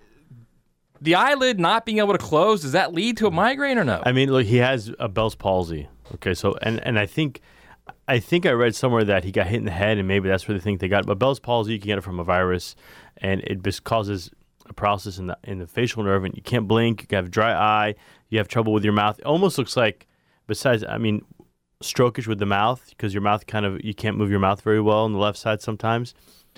the eyelid not being able to close, does that lead to a migraine or no? I mean, look, he has a Bell's palsy. Okay, so, and, and I think... I think I read somewhere that he got hit in the head, and maybe that's where they think they got it. But Bell's palsy, you can get it from a virus, and it just causes a paralysis in the in the facial nerve, and you can't blink. You can have dry eye. You have trouble with your mouth. It almost looks like, besides, I mean, strokish with the mouth, because your mouth kind of, you can't move your mouth very well on the left side sometimes.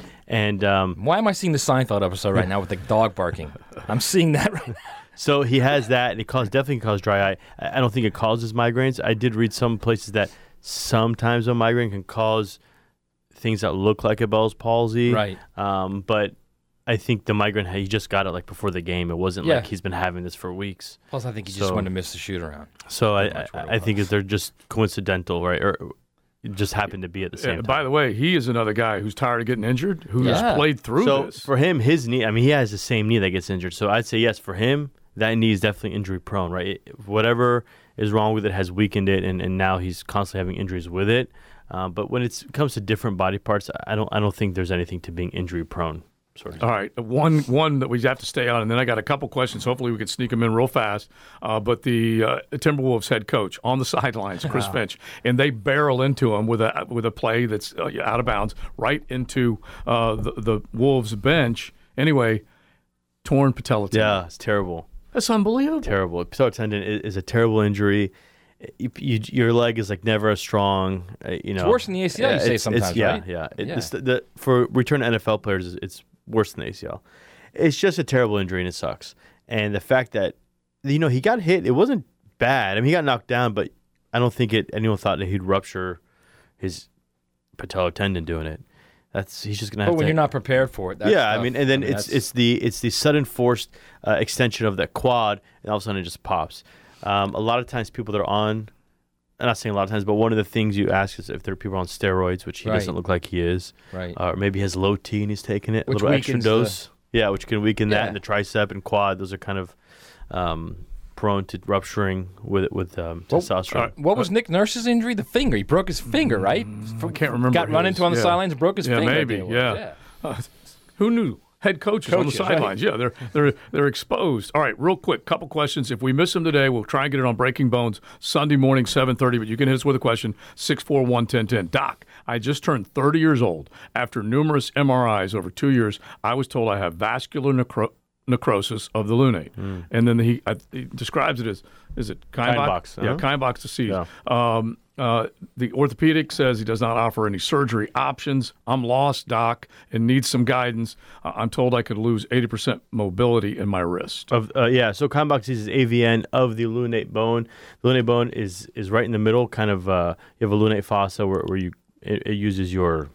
And um, why am I seeing the Seinfeld episode right now with the dog barking? I'm seeing that right now. So he has that, and it cause, definitely causes dry eye. I don't think it causes migraines. I did read some places that sometimes a migraine can cause things that look like a Bell's palsy. Right. Um, but I think the migraine, he just got it like before the game. It wasn't Yeah. like he's been having this for weeks. Plus, I think he So- just wanted to miss the shoot around. So I, Pretty much what I, it I think was. that they're just coincidental, right? Or it just happened to be at the same Yeah, time. by the way, he is another guy who's tired of getting injured, who Yeah. has played through so this. for him, his knee, I mean, he has the same knee that gets injured. So I'd say, yes, for him, that knee is definitely injury prone, right? It, whatever is wrong with it has weakened it, and, and now he's constantly having injuries with it. Uh, but when it's, it comes to different body parts, I don't I don't think there's anything to being injury prone. Sort of. All right, one one that we have to stay on, and then I got a couple questions. Hopefully, we can sneak them in real fast. Uh, but the uh, Timberwolves head coach on the sidelines, Chris Finch, and they barrel into him with a with a play that's uh, out of bounds, right into uh, the the Wolves bench. Anyway, torn patella tendon. Yeah, it's terrible. That's unbelievable. Terrible. Patella tendon is, is a terrible injury. You, you, your leg is like never as strong. Uh, you know, It's worse than the A C L, you say it's- it's- sometimes, yeah, right? Yeah, It- Yeah. it's the, the, for return N F L players, it's worse than the A C L. It's just a terrible injury, and it sucks. And the fact that, you know, he got hit, it wasn't bad. I mean, he got knocked down, but I don't think it. anyone thought that he'd rupture his patella tendon doing it. That's he's just gonna have But when to. you're not prepared for it, that's yeah, I tough. mean, and then I mean, it's that's- it's the it's the sudden forced uh, extension of that quad, and all of a sudden it just pops. Um, a lot of times, people that are on, I'm not saying a lot of times, but one of the things you ask is if there are people on steroids, which he Right. doesn't look like he is, Right. uh, or maybe he has low T and he's taking it, Which a little extra weakens the- dose. Yeah, which can weaken that, Yeah. and the tricep and quad. Those are kind of um, prone to rupturing with with um, Well, testosterone. What was Nick Nurse's injury? The finger. He broke his finger, right? I can't remember. Got run his. into on the Yeah. sidelines and broke his yeah, finger. I Maybe, think it was. yeah. Uh, who knew? Head coaches, on the Coaches, right. sidelines. Yeah, they're they're they're exposed. All right, real quick, couple questions. If we miss them today, we'll try and get it on Breaking Bones Sunday morning, seven thirty. But you can hit us with a question, six four one, one zero one zero. Doc, I just turned thirty years old. After numerous M R Is over two years, I was told I have vascular necro- necrosis of the lunate. Mm. And then he, I, he describes it as, is it Kienbach? Kienbach's, Yeah, uh-huh. Kienbach's disease. Yeah. Um, uh, the orthopedic says he does not offer any surgery options. I'm lost, doc, and need some guidance. Uh, I'm told I could lose eighty percent mobility in my wrist. Of uh, yeah, so Kienbach disease is A V N of the lunate bone. The lunate bone is is right in the middle. Kind of, uh, you have a lunate fossa where, where you it, it uses your,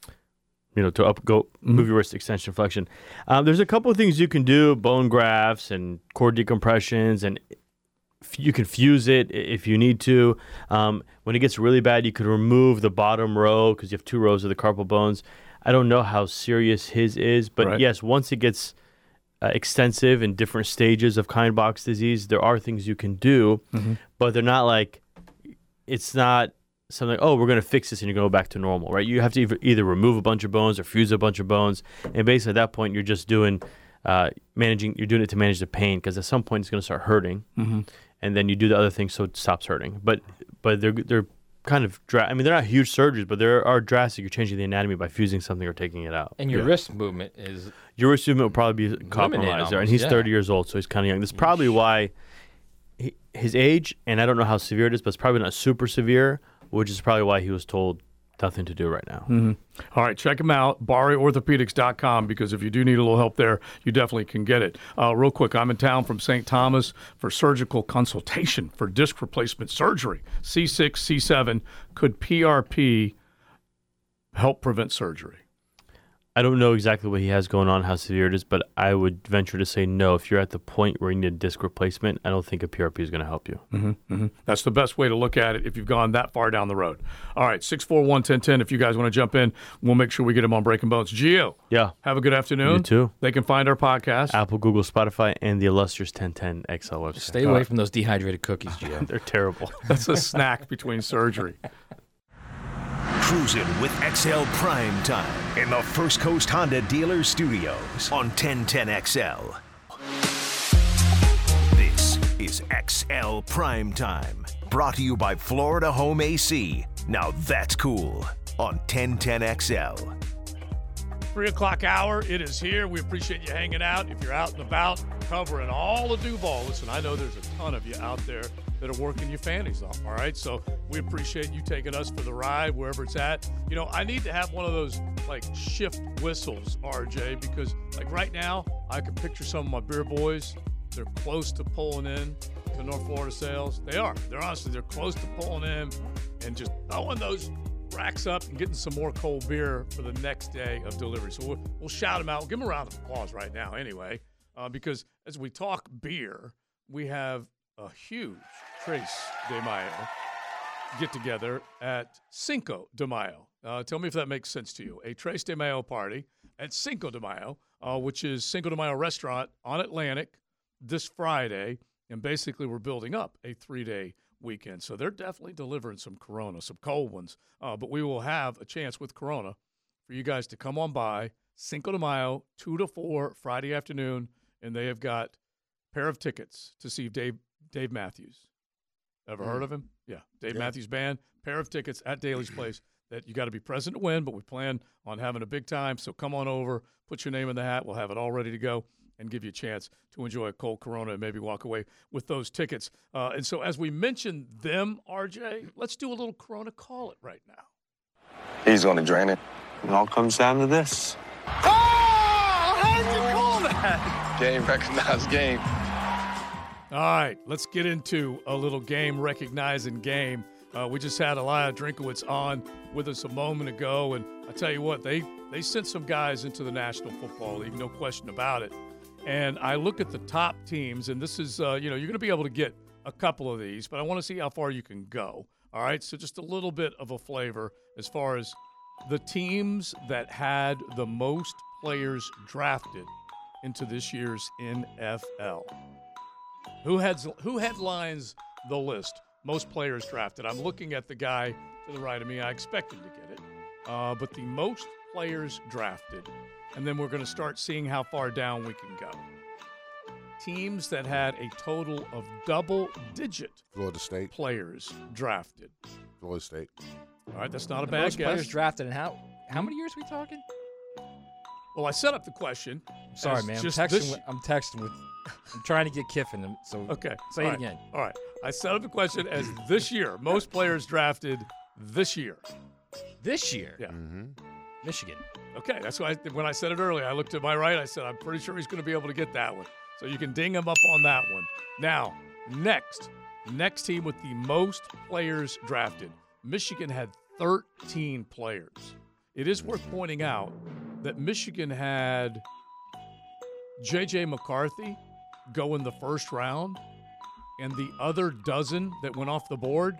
you know, to up go move your wrist extension flexion. Um, there's a couple of things you can do: bone grafts and cord decompressions, and f- you can fuse it i- if you need to. Um, when it gets really bad, you could remove the bottom row because you have two rows of the carpal bones. I don't know how serious his is, but Right. yes, once it gets uh, extensive in different stages of Kienbach's disease, there are things you can do, but they're not like, it's not something like, oh, we're going to fix this and you're going to go back to normal, right? You have to either, either remove a bunch of bones or fuse a bunch of bones. And basically at that point, you're just doing, uh, managing, you're doing it to manage the pain because at some point it's going to start hurting. Mm-hmm. And then you do the other thing so it stops hurting. But but they're they're kind of, dra- I mean, they're not huge surgeries, but there are drastic. You're changing the anatomy by fusing something or taking it out. And your Yeah. wrist movement is Your wrist movement will probably be compromised there, and almost, he's yeah. thirty years old, so he's kind of young. That's probably why he, his age, and I don't know how severe it is, but it's probably not super severe, which is probably why he was told nothing to do right now. Mm-hmm. All right, check him out, Bari Orthopedics dot com, because if you do need a little help there, you definitely can get it. Uh, real quick, I'm in town from Saint Thomas for surgical consultation for disc replacement surgery. C six, C seven, could P R P help prevent surgery? I don't know exactly what he has going on, how severe it is, but I would venture to say no. If you're at the point where you need a disc replacement, I don't think a P R P is going to help you. Mm-hmm, mm-hmm. That's the best way to look at it if you've gone that far down the road. All right, six four one, one zero one zero. If you guys want to jump in, we'll make sure we get him on Breaking Bones. Gio. Yeah. Have a good afternoon. You too. They can find our podcast. Apple, Google, Spotify, and the illustrious ten ten X L website. Stay away from those dehydrated cookies, Gio. They're terrible. That's a snack between surgery. Cruising with X L Prime Time in the First Coast Honda Dealer Studios on ten ten X L. This is X L Prime Time, brought to you by Florida Home A C. Now that's cool on ten ten X L. Three o'clock hour, it is here. We appreciate you hanging out. If you're out and about covering all of Duval, listen, I know there's a ton of you out there that are working your fannies off, all right? So we appreciate you taking us for the ride, wherever it's at. You know, I need to have one of those, like, shift whistles, R J, because, like, right now, I can picture some of my beer boys. They're close to pulling in to North Florida sales. They are. They're honestly, they're close to pulling in and just throwing those racks up and getting some more cold beer for the next day of delivery. So we'll, we'll shout them out. We'll give them a round of applause right now anyway, uh, because as we talk beer, we have a huge Tres de Mayo get-together at Cinco de Mayo. Uh, tell me if that makes sense to you. A Tres de Mayo party at Cinco de Mayo, uh, which is Cinco de Mayo restaurant on Atlantic this Friday, and basically we're building up a three-day weekend. So they're definitely delivering some Corona, some cold ones, uh, but we will have a chance with Corona for you guys to come on by Cinco de Mayo, two to four Friday afternoon, and they have got a pair of tickets to see Dave Dave Matthews. Ever heard of him? Yeah, Dave yeah. Matthews Band, pair of tickets at Daly's Place that you got to be present to win, but we plan on having a big time. So come on over, put your name in the hat. We'll have it all ready to go and give you a chance to enjoy a cold Corona and maybe walk away with those tickets. Uh, and so as we mentioned them, R J, let's do a little Corona Call It right now. He's going to drain it. It all comes down to this. Oh! How'd you call that? Game recognized game. All right, let's get into a little game recognizing game. Uh, we just had Elia Drinkowitz on with us a moment ago, and I tell you what, they, they sent some guys into the National Football League, no question about it. And I look at the top teams, and this is, uh, you know, you're going to be able to get a couple of these, but I want to see how far you can go. All right, so just a little bit of a flavor as far as the teams that had the most players drafted into this year's N F L. Who heads, who headlines the list? Most players drafted. I'm looking at the guy to the right of me. I expected to get it. Uh, but the most players drafted. And then we're going to start seeing how far down we can go. Teams that had a total of double-digit Florida State players drafted. Florida State. All right, that's not a the bad most guess. Players drafted, and how how many years are we talking? Well, I set up the question. Sorry, man. I'm texting, this... with, I'm texting with. I'm trying to get Kiffin. So okay, say All it right. again. All right. I set up the question as this year. Most players drafted this year. This year? Yeah. Mm-hmm. Michigan. Okay, that's why I, when I said it earlier, I looked to my right. I said, I'm pretty sure he's going to be able to get that one. So you can ding him up on that one. Now, next, next team with the most players drafted. Michigan had thirteen players. It is worth pointing out that Michigan had J J McCarthy go in the first round, and the other dozen that went off the board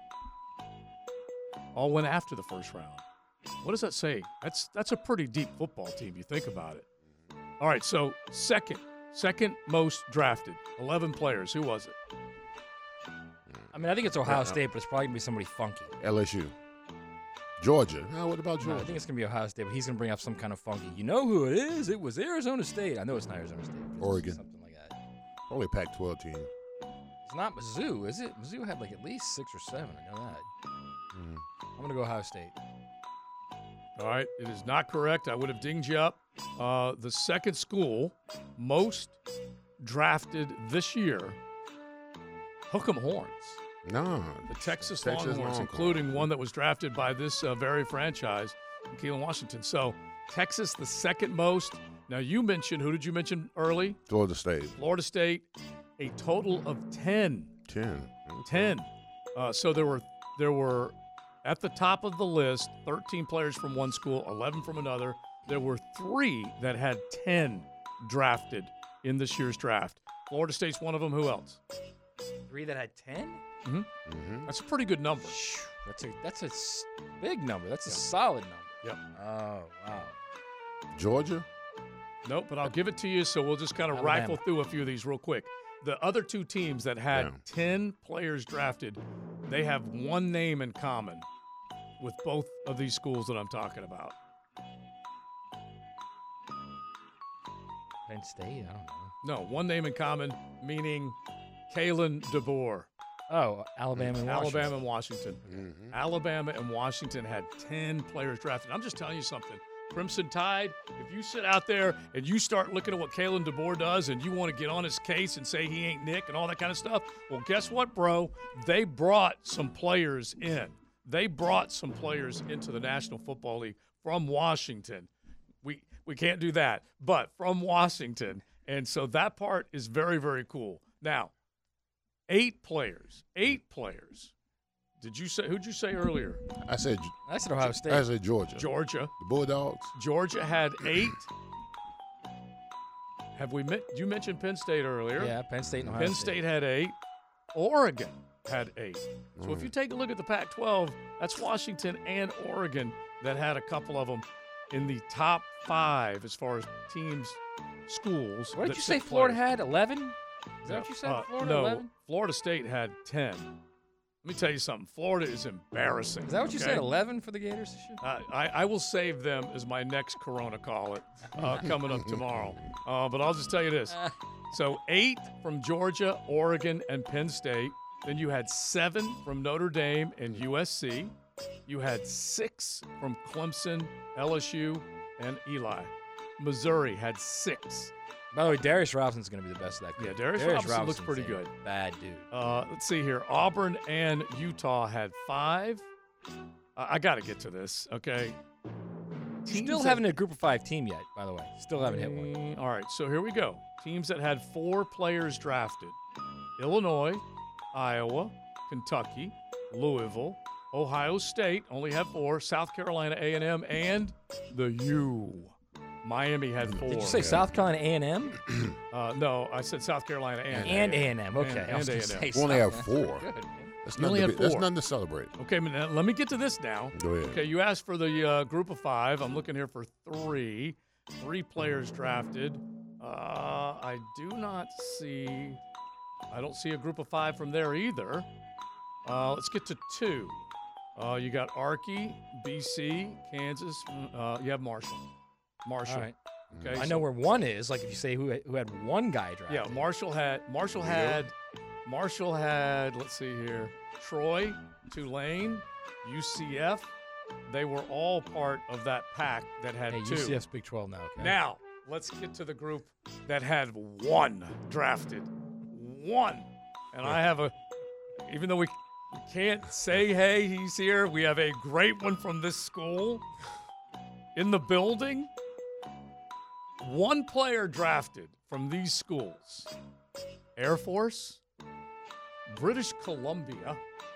all went after the first round. What does that say? That's that's a pretty deep football team, you think about it. All right, so second, second most drafted, eleven players. Who was it? I mean, I think it's Ohio State, but it's probably going to be somebody funky. L S U. Georgia. Now, what about Georgia? No, I think it's going to be Ohio State, but he's going to bring up some kind of funky. You know who it is? It was Arizona State. I know it's not Arizona State. Oregon. Something like that. Only a Pac twelve team. It's not Mizzou, is it? Mizzou had like at least six or seven. I know that. Mm. I'm going to go Ohio State. All right, it is not correct. I would have dinged you up. Uh, the second school most drafted this year, Hook 'em Horns. No. The Texas, Texas Longhorns, Longhorns, including one that was drafted by this uh, very franchise in Keelan, Washington. So Texas, the second most. Now, you mentioned, who did you mention early? Florida State. Florida State, a total of ten. ten. Okay. ten. Uh, so there were there were, at the top of the list, thirteen players from one school, eleven from another. there were three that had ten drafted in this year's draft. Florida State's one of them. Who else? Three that had ten? Mm-hmm. Mm-hmm. That's a pretty good number. That's a that's a s- big number. That's a solid number. Yep. Oh, wow. Georgia? Nope, but I'll give it to you, so we'll just kind of Alabama. rifle through a few of these real quick. The other two teams that had Yeah. ten players drafted, they have one name in common with both of these schools that I'm talking about. Penn State? I don't know. No, one name in common, meaning Kalen DeBoer. Oh, Alabama and Washington. Alabama and Washington. Mm-hmm. Alabama and Washington had ten players drafted. I'm just telling you something. Crimson Tide, if you sit out there and you start looking at what Kalen DeBoer does and you want to get on his case and say he ain't Nick and all that kind of stuff, well, guess what, bro? They brought some players in. They brought some players into the National Football League from Washington. We we can't do that, but from Washington. And so that part is very, very cool. Now, eight players, eight players. Did you say, who'd you say earlier? I said I said Ohio State. I said Georgia. Georgia. The Bulldogs. Georgia had eight. Have we met? You mentioned Penn State earlier. Yeah, Penn State and Ohio Penn State had eight. Oregon had eight. So if you take a look at the Pac twelve, that's Washington and Oregon that had a couple of them in the top five as far as teams, schools. What did that you say sent Florida players. had? eleven? Is that Yeah. what you said? Uh, Florida, no, eleven? Florida State had ten. Let me tell you something. Florida is embarrassing. Is that what you okay? said, eleven for the Gators this year? Uh, I, I will save them as my next Corona call it uh, coming up tomorrow. Uh, but I'll just tell you this. So eight from Georgia, Oregon, and Penn State. Then you had seven from Notre Dame and U S C. You had six from Clemson, L S U, and Eli. Missouri had six. By the way, Darius Robinson's going to be the best of that group. Yeah, Darius, Robinson looks pretty Robinson's good. a Bad dude. Uh, let's see here. Auburn and Utah had five. Uh, I got to get to this, okay? Teams Still that- haven't a group of five team yet, by the way. Still haven't hit one. Mm, All right, so here we go. Teams that had four players drafted: Illinois, Iowa, Kentucky, Louisville, Ohio State only had four, South Carolina A and M, and the U. Miami had four. Did you say South Carolina A and M? Uh, no, I said South Carolina and And A and M. Okay. And, I was and gonna A and M. say We only have South- four. Good, man. That's You nothing, only to had be, that's four. nothing to celebrate. Okay, but now, let me get to this now. Go ahead. Okay, you asked for the uh, group of five. I'm looking here for three. Three players drafted. Uh, I do not see. I don't see a group of five from there either. Uh, let's get to two. Uh, you got Archie, B C, Kansas. Uh, you have Marshall. Marshall. All right. Okay. I so- know where one is. Like if you say who who had one guy drafted. Yeah, Marshall had Marshall had Marshall had let's see here. Troy, Tulane, U C F. They were all part of that pack that had Hey, two. U C F's Big twelve now. Okay. Now, let's get to the group that had one drafted. One. And I have a even though we we can't say hey, he's here, we have a great one from this school in the building. One player drafted from these schools: Air Force, British Columbia,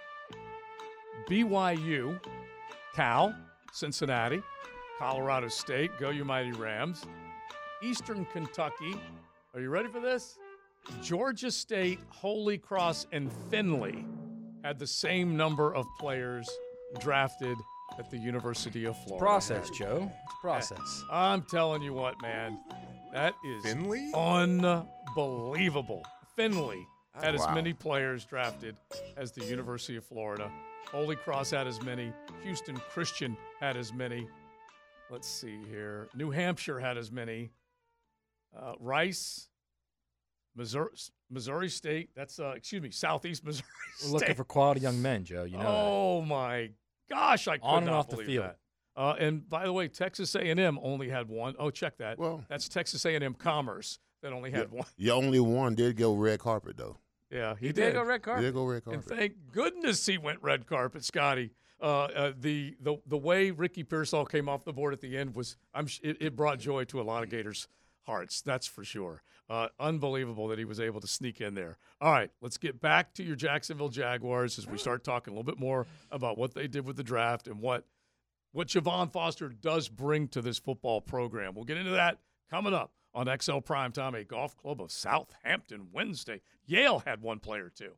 B Y U, Cal, Cincinnati, Colorado State, go you mighty Rams, Eastern Kentucky. Are you ready for this? Georgia State, Holy Cross, and Findlay had the same number of players drafted at the University of Florida. Process, Joe. It's a process. I'm telling you what, man. That is Finley? unbelievable. Finley had Wow. as many players drafted as the University of Florida. Holy Cross had as many. Houston Christian had as many. Let's see here. New Hampshire had as many. Uh, Rice, Missouri, Missouri State. That's, uh, excuse me, Southeast Missouri We're State. looking for quality young men, Joe. You know oh, my gosh, I could On and not off the believe field. that. Uh, and by the way, Texas A and M only had one. Oh, check that. Well, That's Texas A and M Commerce that only had yeah, one. your only one did go red carpet, though. Yeah, he, He did. did go red carpet. Did go red And carpet. thank goodness he went red carpet, Scotty. Uh, uh, the the the way Ricky Pearsall came off the board at the end was, I'm sh- it, it brought joy to a lot of Gators' hearts. That's for sure. Uh, unbelievable that he was able to sneak in there. All right, let's get back to your Jacksonville Jaguars as we start talking a little bit more about what they did with the draft and what what Javon Foster does bring to this football program. We'll get into that coming up on X L Primetime, a golf club of Southampton Wednesday. Yale had one player, too.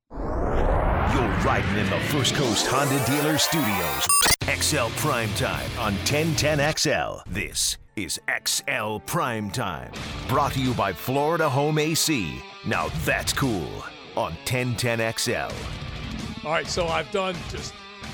You're riding in the First Coast Honda Dealer Studios. X L Primetime on ten ten X L. This is X L Primetime. Brought to you by Florida Home A C. Now that's cool on ten ten X L. All right, so I've done just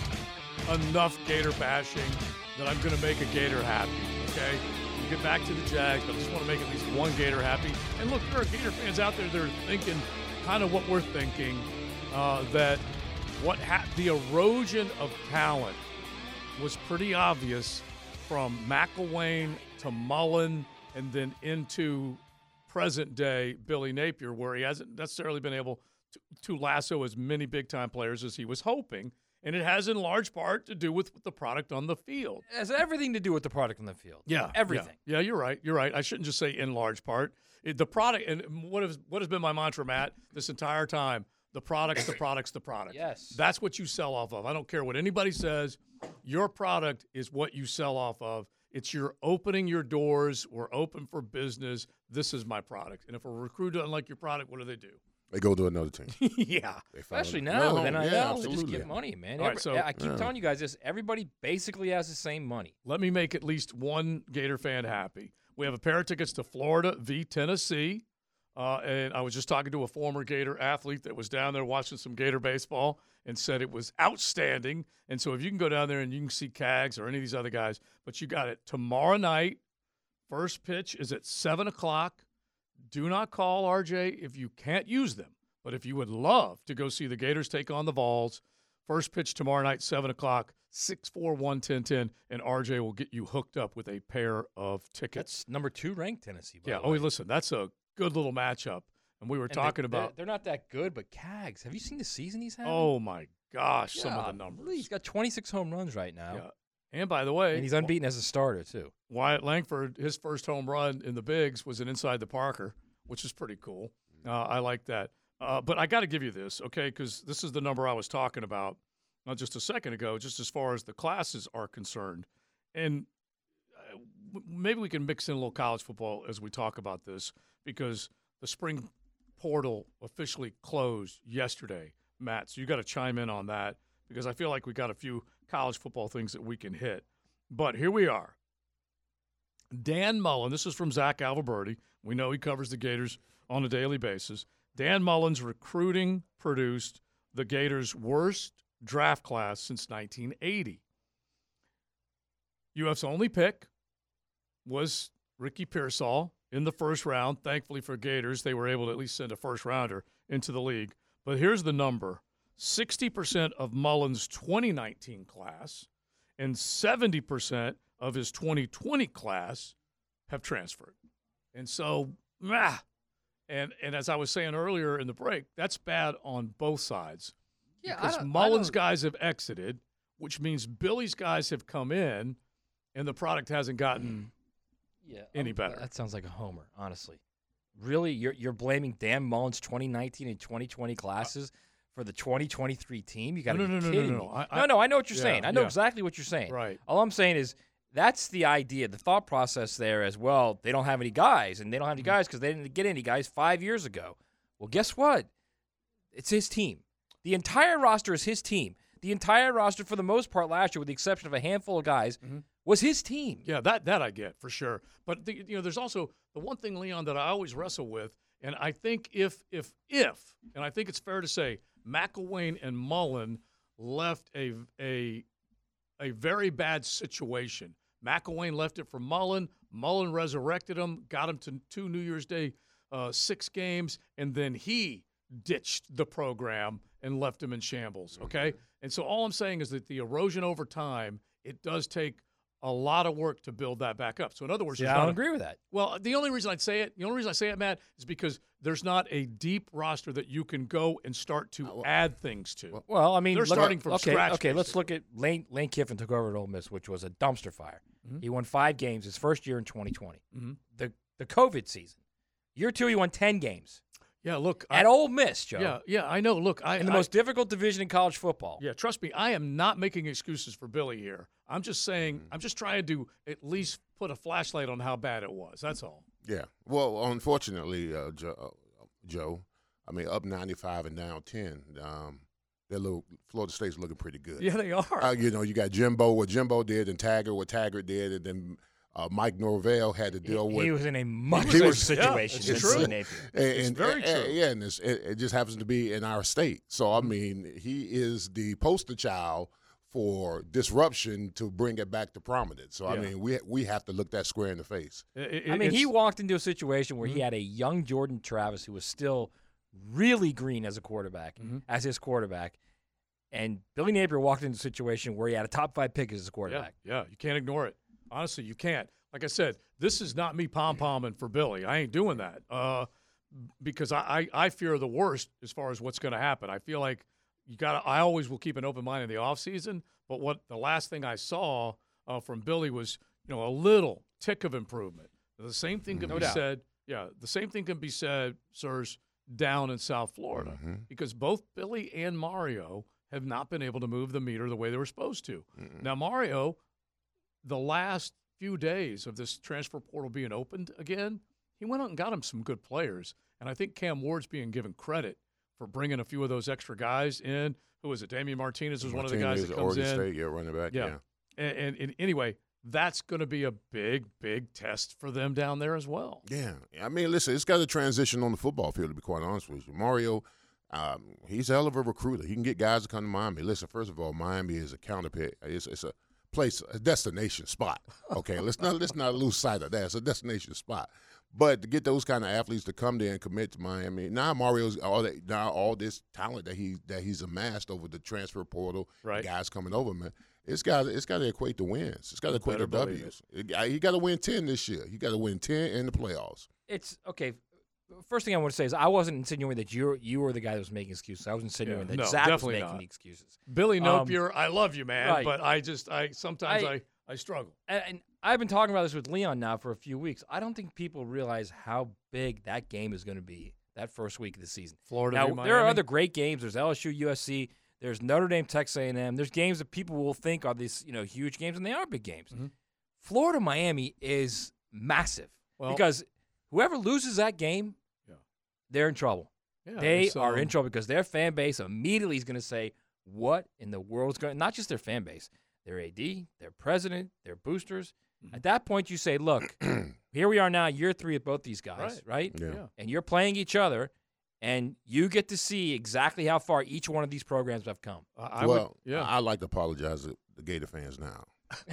enough Gator bashing that I'm going to make a Gator happy, okay? We'll get back to the Jags, but I just want to make at least one Gator happy. And look, there are Gator fans out there that are thinking kind of what we're thinking, uh, that what ha- the erosion of talent was pretty obvious from McElwain to Mullen and then into present-day Billy Napier, where he hasn't necessarily been able to, to lasso as many big-time players as he was hoping. And it has in large part to do with the product on the field. It has everything to do with the product on the field. Yeah. Everything. Yeah, yeah you're right. You're right. I shouldn't just say in large part. It, the product, and what has, what has been my mantra, Matt, this entire time, the product's the product's the product. Yes. That's what you sell off of. I don't care what anybody says. Your product is what you sell off of. It's your opening your doors. We're open for business. This is my product. And if a recruit doesn't like your product, what do they do? They go to another team. Yeah. Especially now with N I L, yeah, they just get money, man. All right, Every, so, I keep yeah. telling you guys this. Everybody basically has the same money. Let me make at least one Gator fan happy. We have a pair of tickets to Florida v. Tennessee. Uh, and I was just talking to a former Gator athlete that was down there watching some Gator baseball and said it was outstanding. And so if you can go down there and you can see Cags or any of these other guys, but you got it tomorrow night. First pitch is at seven o'clock. Do not call R J if you can't use them. But if you would love to go see the Gators take on the Vols, first pitch tomorrow night, seven o'clock, six four one, one zero one zero, and R J will get you hooked up with a pair of tickets. That's number two ranked Tennessee, by Yeah, the oh, way. listen, that's a good little matchup. And we were And talking they, about – they're, they're not that good, but Cags, have you seen the season he's had? oh, my gosh, some of Yeah, the numbers. He's got twenty-six home runs right now. Yeah. And by the way – And he's unbeaten as a starter, too. Wyatt Langford, his first home run in the Bigs was an inside the Parker, which is pretty cool. Uh, I like that. Uh, but I got to give you this, okay, because this is the number I was talking about uh, just a second ago, just as far as the classes are concerned. And uh, w- maybe we can mix in a little college football as we talk about this, because the spring portal officially closed yesterday, Matt. So you got to chime in on that, because I feel like we got a few college football things that we can hit. But here we are. Dan Mullen, this is from Zach Alvaberti. We know he covers the Gators on a daily basis. Dan Mullen's recruiting produced the Gators' worst draft class since nineteen eighty. U F's only pick was Ricky Pearsall in the first round. Thankfully for Gators, they were able to at least send a first-rounder into the league. But here's the number. sixty percent of Mullen's twenty nineteen class and seventy percent of his twenty twenty class have transferred. And so, ah, and and as I was saying earlier in the break, that's bad on both sides. Yeah, I because don't- I Mullen's don't- guys have exited, which means Billy's guys have come in, and the product hasn't gotten Yeah, any um, better. That sounds like a homer, honestly. Really, you're you're blaming Dan Mullen's twenty nineteen and twenty twenty classes for the twenty twenty-three team? You got to No, be no, no, no, kidding no, no. me. I- no, I- no, I know what you're yeah, saying. I know yeah. exactly what you're saying. Right. All I'm saying is that's the idea, the thought process there as well. They don't have any guys, and they don't have any guys because they didn't get any guys five years ago. Well, guess what? It's his team. The entire roster is his team. The entire roster, for the most part, last year, with the exception of a handful of guys, was his team. Yeah, that that I get for sure. But the, you know, there's also the one thing, Leon, that I always wrestle with, and I think if if if, and I think it's fair to say, McElwain and Mullen left a a a very bad situation. McElwain left it for Mullen. Mullen resurrected him, got him to two New Year's Day uh, six games, and then he ditched the program and left him in shambles. Okay, and so all I'm saying is that the erosion over time, it does take a lot of work to build that back up. So in other words, Yeah, there's I not don't a- agree with that. Well, the only reason I'd say it, the only reason I say it, Matt, is because there's not a deep roster that you can go and start to add things to. Well, I mean, they're look- starting from okay, scratch. Okay, let's look at Lane Lane Kiffin took over at Ole Miss, which was a dumpster fire. Mhm. He won five games his first year in twenty twenty. Mhm. The the COVID season, year two, he won ten games. Yeah, look. At I, Ole Miss, Joe. Yeah, yeah, I know. Look, I in the I, most difficult division in college football. Yeah, trust me, I am not making excuses for Billy here. I'm just saying, mm-hmm. I'm just trying to at least put a flashlight on how bad it was. That's all. Yeah. Well, unfortunately, uh, Joe, uh, Joe, I mean, up ninety-five and down ten. Um, they're little, Florida State's looking pretty good. Yeah, they are. Uh, you know, you got Jimbo, what Jimbo did, and Taggart, what Taggart did, and then uh, Mike Norvell had to deal he, with. He was in a much worse situation. Yeah, it's than true. And, it's and, very and, true. And, yeah, and it's, it, it just happens to be in our state. So, I mean, he is the poster child for disruption to bring it back to prominence. So, yeah. I mean, we we have to look that square in the face. It, it, I mean, he walked into a situation where mm-hmm. he had a young Jordan Travis who was still really green as a quarterback, mm-hmm. as his quarterback. And Billy Napier walked into a situation where he had a top five pick as his quarterback. Yeah, yeah, you can't ignore it. Honestly, you can't. Like I said, this is not me pom-pomming for Billy. I ain't doing that uh, because I, I, I fear the worst as far as what's going to happen. I feel like you got. I always will keep an open mind in the offseason, but what the last thing I saw uh, from Billy was, you know, a little tick of improvement. The same thing can no be doubt. said. Yeah, the same thing can be said, sirs, down in South Florida Mm-hmm. because both Billy and Mario have not been able to move the meter the way they were supposed to. Mm-mm. Now, Mario, the last few days of this transfer portal being opened again, he went out and got him some good players. And I think Cam Ward's being given credit for bringing a few of those extra guys in. Who was it? Damian Martinez was Martinez, one of the guys that comes Oregon in. State, yeah, running back, yeah. yeah. And, and, and anyway, that's going to be a big, big test for them down there as well. Yeah. I mean, listen, it's got to transition on the football field, to be quite honest with you. Mario, um, he's a hell of a recruiter. He can get guys to come to Miami. Listen, first of all, Miami is a counterpart. It's, it's a place, a destination spot. Okay, let's not let's not lose sight of that. It's a destination spot. But to get those kind of athletes to come there and commit to Miami, now Mario's all that, now all this talent that he that he's amassed over the transfer portal, right. guys coming over, man. It's got it's got to equate to wins. It's got to equate to W's. It, he got to win ten this year. He got to win ten in the playoffs. It's okay. First thing I want to say is I wasn't insinuating that you you were the guy that was making excuses. I was insinuating yeah, that no, Zach was definitely making not. the excuses. Billy Um, Napier, I love you, man, right. but I just I sometimes I, I- I, struggle. And, and I've been talking about this with Leon now for a few weeks. I don't think people realize how big that game is going to be that first week of the season. Florida Now, v. there are Miami? other great games. There's L S U, U S C. There's Notre Dame, Texas A and M. There's games that people will think are these, you know, huge games, and they are big games. Mhm. Florida, Miami is massive Well, because whoever loses that game, Yeah. they're in trouble. yeah, They it's, are um, in trouble because their fan base immediately is going to say, what in the world is going – not just their fan base, their A D, their president, their boosters. Mm-hmm. At that point, you say, look, here we are now, year three of both these guys, right? Yeah. Yeah. And you're playing each other, and you get to see exactly how far each one of these programs have come. I, I well, would, yeah. I, I'd like to apologize to the Gator fans now.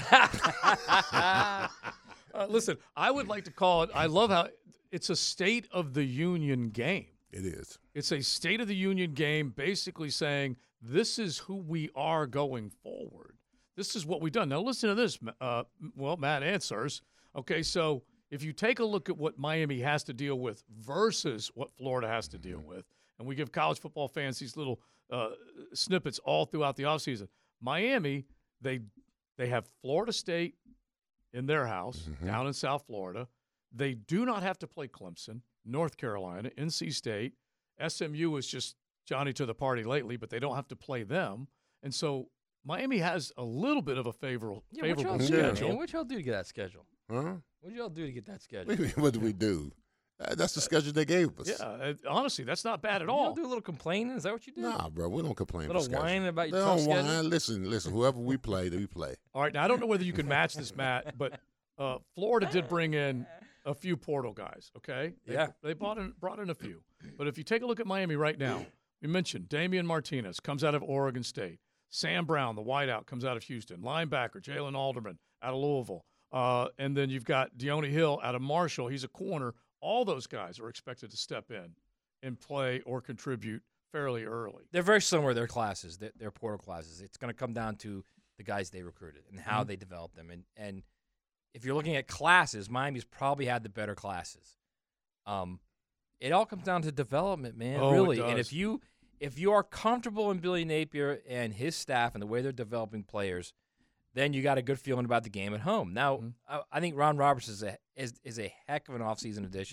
Uh, listen, I would like to call it. I love how it's a State of the Union game. It is. It's a State of the Union game, basically saying this is who we are going forward. This is what we've done. Now, listen to this. Uh, well, Matt answers. Okay, so if you take a look at what Miami has to deal with versus what Florida has to deal with, and we give college football fans these little uh, snippets all throughout the offseason, Miami, they they have Florida State in their house Mm-hmm. down in South Florida. They do not have to play Clemson, North Carolina, N C State. S M U is just Johnny to the party lately, but they don't have to play them. And so Miami has a little bit of a favorable, Yeah, what favorable y'all do, schedule. man? What y'all do to get that schedule? Huh? What did y'all do to get that schedule? What do we- what do we do? Uh, That's the schedule they gave us. Yeah, uh, honestly, that's not bad at Y'all all. do a little complaining? Is that what you do? Nah, bro, we don't complain. Little about schedule. whining about your They tough don't schedule? whine. Listen, listen. Whoever we play, we play. All right, now I don't know whether you can match this, Matt, but uh, Florida did bring in a few portal guys. Okay, they, Yeah. they brought in brought in a few. But if you take a look at Miami right now, we mentioned Damian Martinez comes out of Oregon State, Sam Brown, the wideout, comes out of Houston, linebacker Jalen Alderman out of Louisville, uh, and then you've got Deone Hill out of Marshall. He's a corner. All those guys are expected to step in and play or contribute fairly early. They're very similar, their classes, their, their portal classes. It's going to come down to the guys they recruited and how Mhm. they developed them. And and if you're looking at classes, Miami's probably had the better classes. Um, it all comes down to development, man, Oh, it really. And does. if you if you are comfortable in Billy Napier and his staff and the way they're developing players, then you got a good feeling about the game at home. Now, Mhm. I, I think Ron Roberts is a is, is a heck of an offseason addition. Yeah.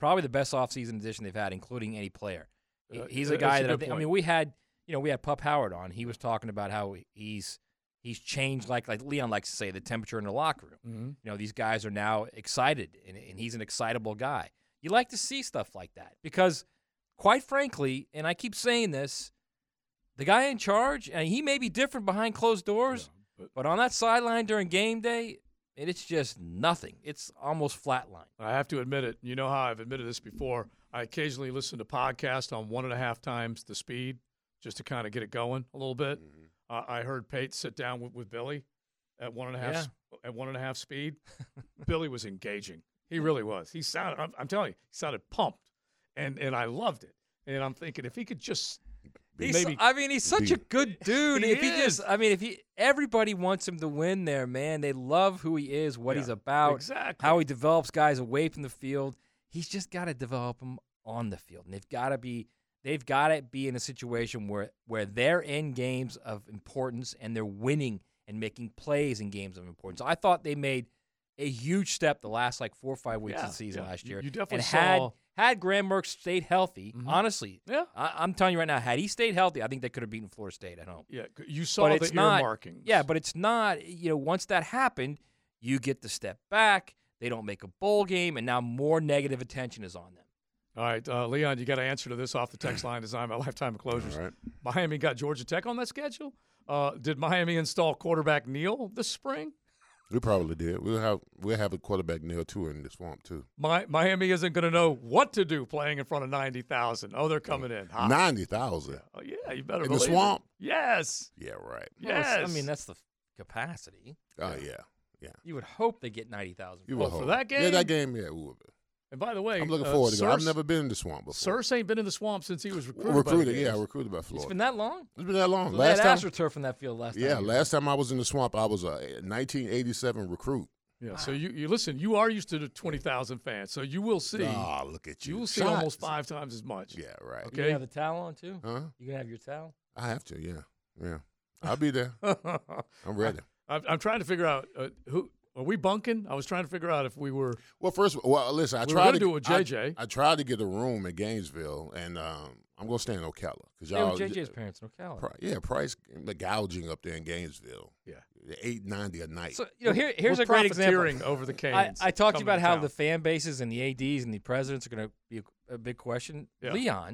probably the best offseason addition they've had, including any player. Uh, he's a guy that I think. I mean, we had you know we had Pup Howard on. He was talking about how he's he's changed, like like Leon likes to say, the temperature in the locker room. Mm-hmm. You know, these guys are now excited, and, and he's an excitable guy. You like to see stuff like that because, quite frankly, and I keep saying this, the guy in charge, and he may be different behind closed doors, yeah, but, but on that sideline during game day, it's just nothing. It's almost flatline. I have to admit it. You know how I've admitted this before. I occasionally listen to podcasts on one and a half times the speed just to kind of get it going a little bit. Mm-hmm. Uh, I heard Pate sit down with, with Billy at one and a half yeah. at one and a half speed. Billy was engaging. He really was. He sounded. I'm, I'm telling you, he sounded pumped, and and I loved it. And I'm thinking if he could just he's, maybe. I mean, he's such be, a good dude. He if is. he just, I mean, if he, everybody wants him to win there, man. They love who he is, what yeah, he's about, exactly. how he develops guys away from the field. He's just got to develop them on the field, and they've got to be. They've got to be in a situation where, where they're in games of importance and they're winning and making plays in games of importance. So I thought they made a huge step the last like four or five weeks yeah, of the season yeah. last year. You, you definitely and saw had had Graham Mertz stayed healthy, mm-hmm. honestly, yeah, I, I'm telling you right now, had he stayed healthy, I think they could have beaten Florida State at home. Yeah, you saw but the it's not, earmarkings. Yeah, but it's not. You know, once that happened, you get the step back. They don't make a bowl game, and now more negative attention is on them. All right, uh, Leon, you got to answer to this off the text line. Design my lifetime of closures. Right. Miami got Georgia Tech on that schedule. Uh, did Miami install quarterback Neal this spring? We probably did. We'll have we'll have a quarterback Neal too in the swamp too. My, Miami isn't going to know what to do playing in front of ninety thousand. Oh, they're coming in hot. Ninety thousand. Oh yeah, you better in believe the swamp. It. Yes. Yeah, right. Yes. Well, I mean that's the capacity. Oh yeah, yeah. You would hope they get ninety thousand. You would oh, hope. For that game. Yeah, that game. Yeah, we would. And by the way, I'm looking uh, forward to Surse, it. I've never been in the swamp before. Surse ain't been in the swamp since he was recruited. Recruited, by yeah, recruited by Florida. It's been that long. It's been that long. So last they time, had AstroTurf in that field last yeah, time. Yeah, last time I was in the swamp, I was a nineteen eighty-seven recruit. Yeah, so you, you listen. You are used to the twenty thousand fans, so you will see. Ah, look at you. You will see Shots. almost five times as much. Yeah, right. Okay. You have the towel on too. Huh? You gonna have your towel? I have to. Yeah, yeah. I'll be there. I'm ready. I, I'm trying to figure out uh, who. Are we bunking? I was trying to figure out if we were. Well, first, well, listen. I we tried to do it with J J. I, I tried to get a room at Gainesville, and um, I'm gonna stay in Ocala because Yeah, y'all. with J J's parents in Ocala. Pri- yeah, price the gouging up there in Gainesville. Yeah, eight ninety a night. So you know, here, here's We're a great example. profiteering over the Canes. I, I talked to you about coming how to the town. fan bases and the A Ds and the presidents are going to be a, a big question. Yeah. Leon,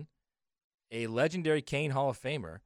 a legendary Cane Hall of Famer,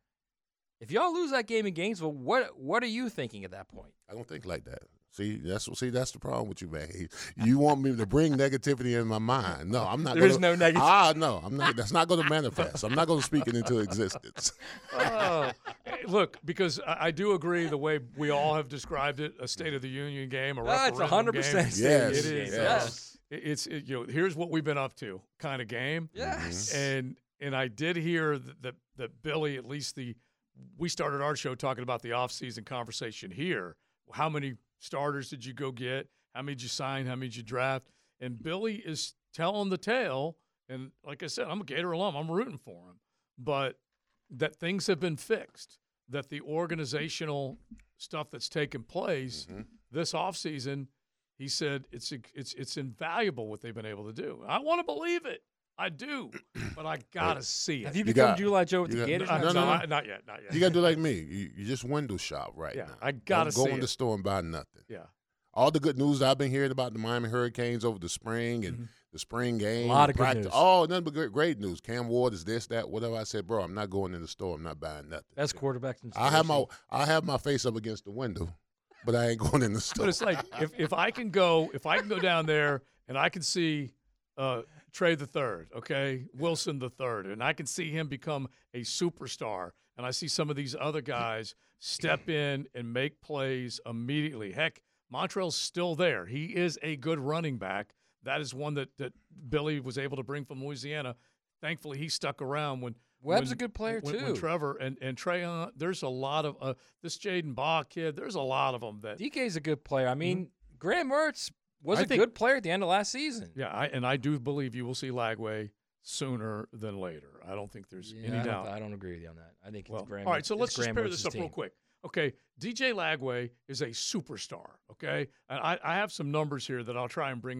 if y'all lose that game in Gainesville, what what are you thinking at that point? I don't think like that. See, that's see, that's the problem with you, man. You want me to bring negativity in my mind? No, I'm not. There gonna, is no negativity. Ah, no, I'm not. That's not going to manifest. I'm not going to speak it into existence. Oh, look, because I, I do agree the way we all have described it, a State of the Union game, a Ah, it's referendum one hundred percent game. Yes, it is. yes. Uh, it- it's it, you know, here's what we've been up to kind of game. Yes. And and I did hear that, that that Billy, at least the we started our show talking about the offseason conversation here. How many starters did you go get? How many did you sign? How many did you draft? And Billy is telling the tale. And like I said, I'm a Gator alum. I'm rooting for him. But that things have been fixed, that the organizational stuff that's taken place Mm-hmm. this offseason, he said it's it's it's invaluable what they've been able to do. I want to believe it. I do, but I gotta see it. Have you You become got- July Joe with you the got- Gators? Uh, No, no, no, no. not, not yet, not yet. You got to do like me. You, you just window shop right Yeah, now. I gotta Don't go see in it. the store and buy nothing. Yeah, All the good news I've been hearing about the Miami Hurricanes over the spring and Mm-hmm. the spring game. A lot the of good practice, news. Oh, nothing but great, great news. Cam Ward is this, that, whatever. I said, bro, I'm not going in the store. I'm not buying nothing. Best quarterbacks in I have my I have my face up against the window, but I ain't going in the store. but it's like if, if I can go if I can go down there and I can see uh, Trey the third, okay, Wilson the third, and I can see him become a superstar, and I see some of these other guys step in and make plays immediately. Heck, Montrell's still there. He is a good running back. That is one that, that Billy was able to bring from Louisiana. Thankfully, he stuck around when Webb's when- a good player, when, too. When Trevor and and Trayon, there's a lot of uh, this Jaden Baugh kid. There's a lot of them that D K's a good player. I mean, Graham Mertz was I a think- good player at the end of last season. Yeah, I, and I do believe you will see Lagway sooner than later. I don't think there's Yeah, any I, don't, doubt. I don't agree with you on that. I think Well, it's Graham. all right, so it's let's just Graham pair Mertz's this up real team. quick. Okay, D J Lagway is a superstar, okay? And I, I have some numbers here that I'll try and bring up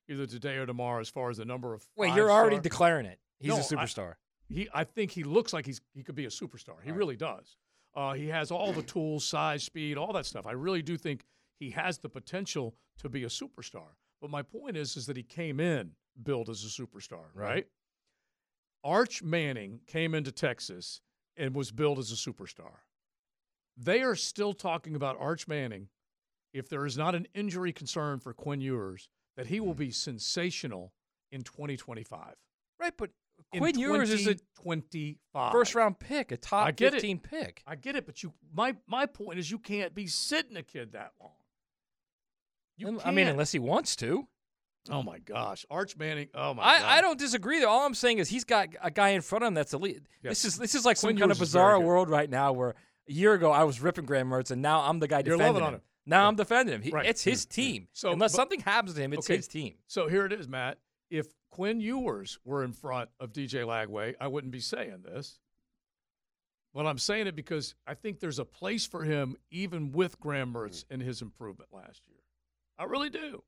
either today or tomorrow as far as the number of. Wait, you're already five-star- declaring it. He's No, a superstar. I, he, I think he looks like he's he could be a superstar. He Right. really does. Uh, he has all the tools, size, speed, all that stuff. I really do think he has the potential to be a superstar. But my point is, is that he came in billed as a superstar, right? Right. Arch Manning came into Texas and was billed as a superstar. They are still talking about Arch Manning, if there is not an injury concern for Quinn Ewers, that he will be sensational in twenty twenty-five. Right, but In Quinn Ewers is a twenty-five. first round pick, a top I get fifteen it. pick. I get it, but you my my point is you can't be sitting a kid that long. You I mean, can't. unless he wants to. Oh my gosh, Arch Manning. Oh my I, god. I don't disagree. Though. All I'm saying is he's got a guy in front of him that's elite. Yes. This is this is like Quinn some kind of Ewers is very bizarre good. world right now where a year ago I was ripping Graham Mertz and now I'm the guy You're defending loving him. on him. Now Yeah. I'm defending him. He, Right. It's his team. So, unless but- something happens to him, it's okay, his team. So here it is, Matt. If Quinn Ewers were in front of D J Lagway, I wouldn't be saying this. But I'm saying it because I think there's a place for him even with Graham Mertz in his improvement last year. I really do.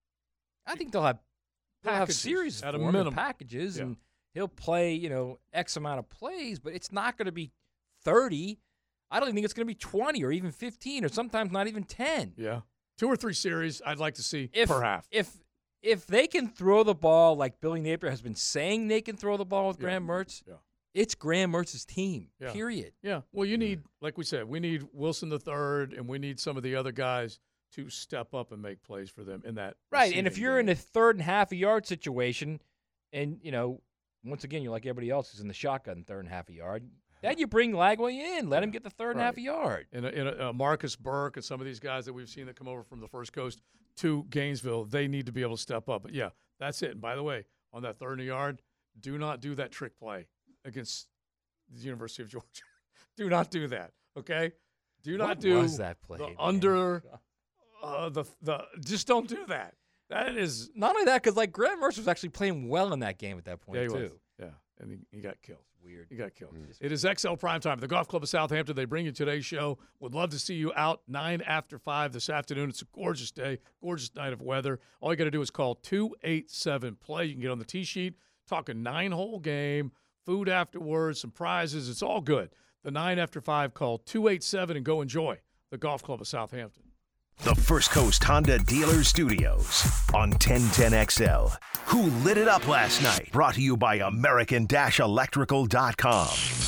I think they'll have they'll have Packages, series at for a him and minimum. packages, Yeah. and he'll play you know X amount of plays, but it's not going to be thirty. I don't even think it's going to be twenty or even fifteen or sometimes not even ten. Yeah. Two or three series I'd like to see If per half. if if they can throw the ball like Billy Napier has been saying they can throw the ball with Yeah. Graham Mertz, Yeah. it's Graham Mertz's team. Yeah. Period. Yeah. Well, you need, like we said, we need Wilson the third, and we need some of the other guys to step up and make plays for them in that. Right, and if receiving you're in game. a third and half a yard situation, and you know, once again, you're like everybody else who's in the shotgun third and half a yard, then you bring Lagway in, let him get the third and half a Right. yard. And, uh, and uh, Marcus Burke and some of these guys that we've seen that come over from the First Coast to Gainesville, they need to be able to step up. But yeah, that's it. And by the way, on that third and a yard, do not do that trick play against the University of Georgia. Do not do that. Okay. Do not What do was that play, the man? under uh, the the. Just don't do that. That is Not only that, because like Graham Mertz was actually playing well in that game at that point yeah, he too. was. Yeah, and he, he got killed. Weird. He got killed. It is X L Primetime. The Golf Club of Southampton. They bring you today's show. Would love to see you out nine after five this afternoon. It's a gorgeous day, gorgeous night of weather. All you got to do is call two eight seven play. You can get on the tee sheet, talk a nine-hole game, food afterwards, some prizes. It's all good. The nine after five, call two eight seven and go enjoy the Golf Club of Southampton. The First Coast Honda Dealer Studios on ten ten X L. Who lit it up last night? Brought to you by American Electrical dot com.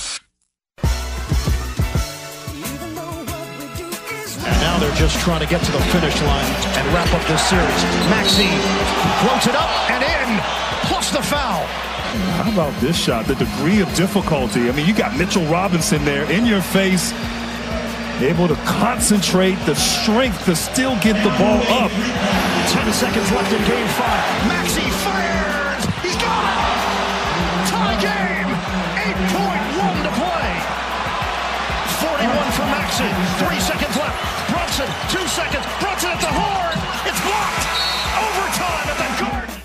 And now they're just trying to get to the finish line and wrap up this series. Maxey floats it up and in, plus the foul. How about this shot? The degree of difficulty. I mean, you got Mitchell Robinson there in your face, able to concentrate, the strength to still get the ball up. Ten seconds left in game five. Maxey fires. He's got it. Tie game. eight point one to play. forty-one for Maxey. Three seconds left. Brunson, two seconds. Brunson at the horn. It's blocked. Overtime at the Garden.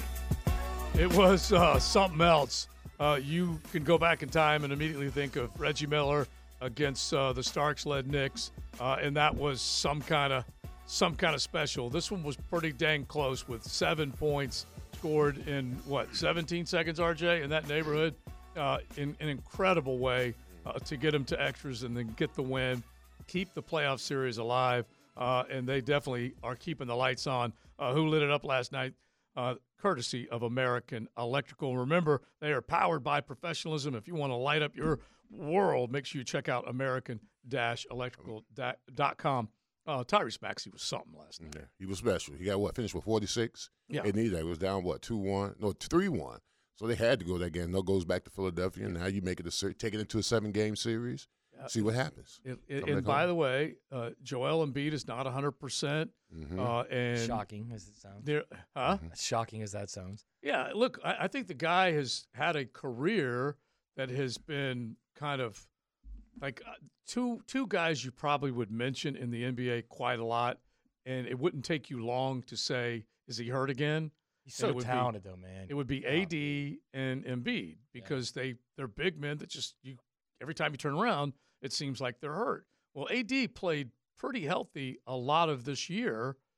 It was uh, something else. Uh, you can go back in time and immediately think of Reggie Miller against uh, the Starks-led Knicks, uh, and that was some kind of some kind of special. This one was pretty dang close with seven points scored in, what, seventeen seconds, R J, in that neighborhood, uh, in an incredible way uh, to get them to extras and then get the win, keep the playoff series alive, uh, and they definitely are keeping the lights on. Uh, who lit it up last night? Uh, courtesy of American Electrical. Remember, they are powered by professionalism. If you want to light up your world, make sure you check out American Electrical dot com. Uh, Tyrese Maxey was something last night. Yeah, he was special. He got what, finished with forty-six? Yeah. It needed that. It was down, what, two one? No, three one. So they had to go that game. No goes back to Philadelphia. Now you make it a ser- take it into a seven-game series. Yeah. See what happens. It, it, Come and back by home. the way, uh, Joel Embiid is not one hundred percent. Mhm. Uh, and Shocking as it sounds. there- Huh? As shocking as that sounds. Yeah, look, I, I think the guy has had a career that has been kind of like uh, two two guys you probably would mention in the N B A quite a lot, and it wouldn't take you long to say, is he hurt again? He's And so it would be- talented, though, man. It would be A D and Embiid because they they're big men that just you every time you turn around, it seems like they're hurt. Well, A D played pretty healthy a lot of this year,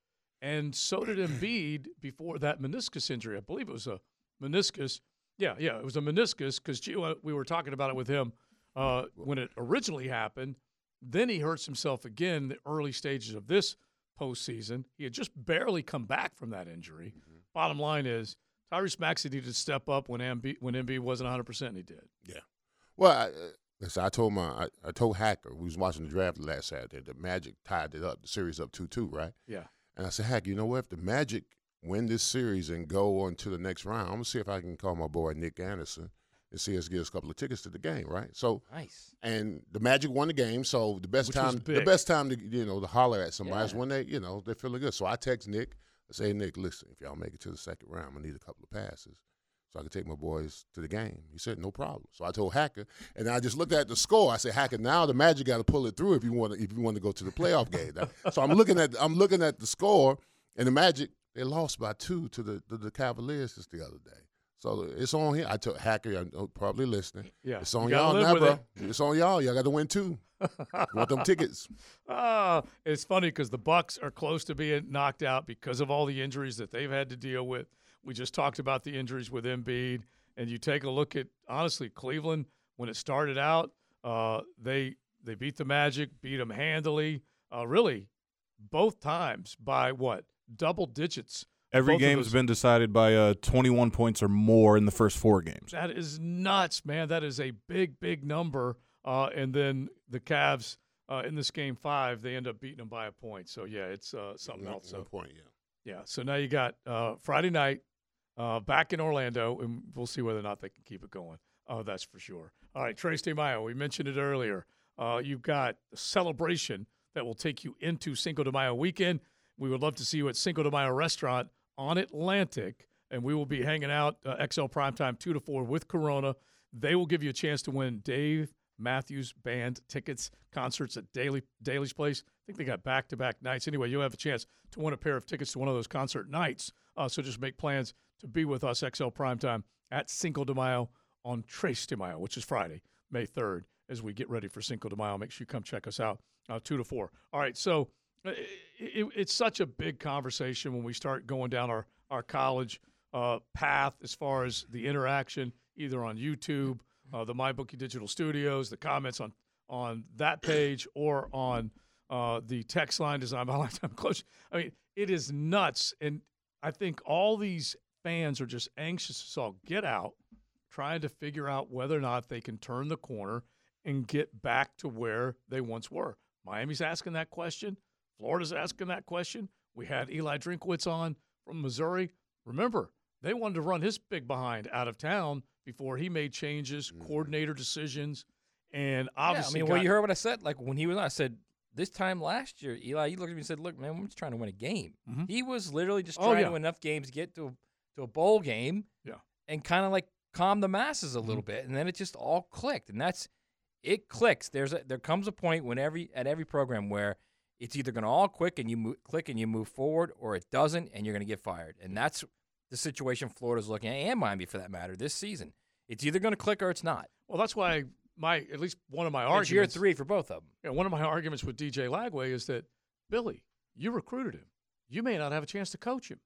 and so did Embiid before that meniscus injury. I believe it was a meniscus. Yeah, yeah, it was a meniscus because we were talking about it with him uh, when it originally happened. Then he hurts himself again in the early stages of this postseason. He had just barely come back from that injury. Mm-hmm. Bottom line is Tyrese Maxey needed to step up when Embiid, when Embiid wasn't one hundred percent, and he did. Yeah. Well, I, uh, listen, I told my I, I told Hacker, we was watching the draft last Saturday, the Magic tied it up, the series up two two, right? Yeah. And I said, Hacker, you know what? If the Magic win this series and go on to the next round, I'm going to see if I can call my boy Nick Anderson and see us get us a couple of tickets to the game, right? So nice. And the Magic won the game, so the best Which time the best time to you know to holler at somebody Yeah. is when they you know they're feeling good. So I text Nick, I say, Nick, listen, if y'all make it to the second round, I need a couple of passes so I can take my boys to the game. He said, no problem. So I told Hacker, and I just looked at the score. I said, Hacker, now the Magic got to pull it through if you want to if you want to go to the playoff game. So I'm looking at I'm looking at the score, and the Magic they lost by two to the to the Cavaliers just the other day. So it's on here. I told Hacker, I'm probably listening. Yeah, it's on you y'all live now, with bro. it. It's on y'all. Y'all got to win too. Want them tickets? Uh, it's funny because the Bucks are close to being knocked out because of all the injuries that they've had to deal with. We just talked about the injuries with Embiid, and you take a look at honestly Cleveland when it started out. Uh, they they beat the Magic, beat them handily. Uh, really, both times by what double digits. Every Both game of has those- been decided by uh, twenty-one points or more in the first four games. That is nuts, man. That is a big, big number. Uh, and then the Cavs uh, in this game five, they end up beating them by a point. So, yeah, it's uh, something One- else. one So, point, yeah. yeah. So now you got uh, Friday night uh, back in Orlando, and we'll see whether or not they can keep it going. Oh, that's for sure. All right, Tres de Mayo, we mentioned it earlier. Uh, you've got a celebration that will take you into Cinco de Mayo weekend. We would love to see you at Cinco de Mayo Restaurant on Atlantic, and we will be hanging out uh, X L Primetime two to four with Corona. They will give you a chance to win Dave Matthews Band tickets, concerts at Daly, Daly's Place. I think they got back-to-back nights. Anyway, you'll have a chance to win a pair of tickets to one of those concert nights. Uh, so just make plans to be with us, X L Primetime, at Cinco de Mayo on Tres de Mayo, which is Friday, May third, as we get ready for Cinco de Mayo. Make sure you come check us out, uh, two to four. All right, so It, it, it's such a big conversation when we start going down our, our college uh, path as far as the interaction, either on YouTube, uh, the MyBookie Digital Studios, the comments on, on that page, or on uh, the text line designed by Lifetime Coach. I mean, it is nuts. And I think all these fans are just anxious to all get out, trying to figure out whether or not they can turn the corner and get back to where they once were. Miami's asking that question. Florida's asking that question. We had Eli Drinkwitz on from Missouri. Remember, they wanted to run his big behind out of town before he made changes, mm-hmm. coordinator decisions, and obviously yeah, I mean, got, well, you heard what I said. Like, when he was on, I said, this time last year, Eli, you looked at me and said, look, man, I'm just trying to win a game. Mm-hmm. He was literally just Oh, trying yeah. to win enough games to get to a, to a bowl game Yeah. and kind of, like, calm the masses a Mm-hmm. little bit. And then it just all clicked. And that's – it clicks. There's a, There comes a point when every at every program where – it's either going to all quick and you move, click and you move forward, or it doesn't and you're going to get fired. And that's the situation Florida's looking at, and Miami for that matter, this season. It's either going to click or it's not. Well, that's why my at least one of my It's arguments. year three for both of them. Yeah, one of my arguments with D J Lagway is that, Billy, you recruited him. You may not have a chance to coach him.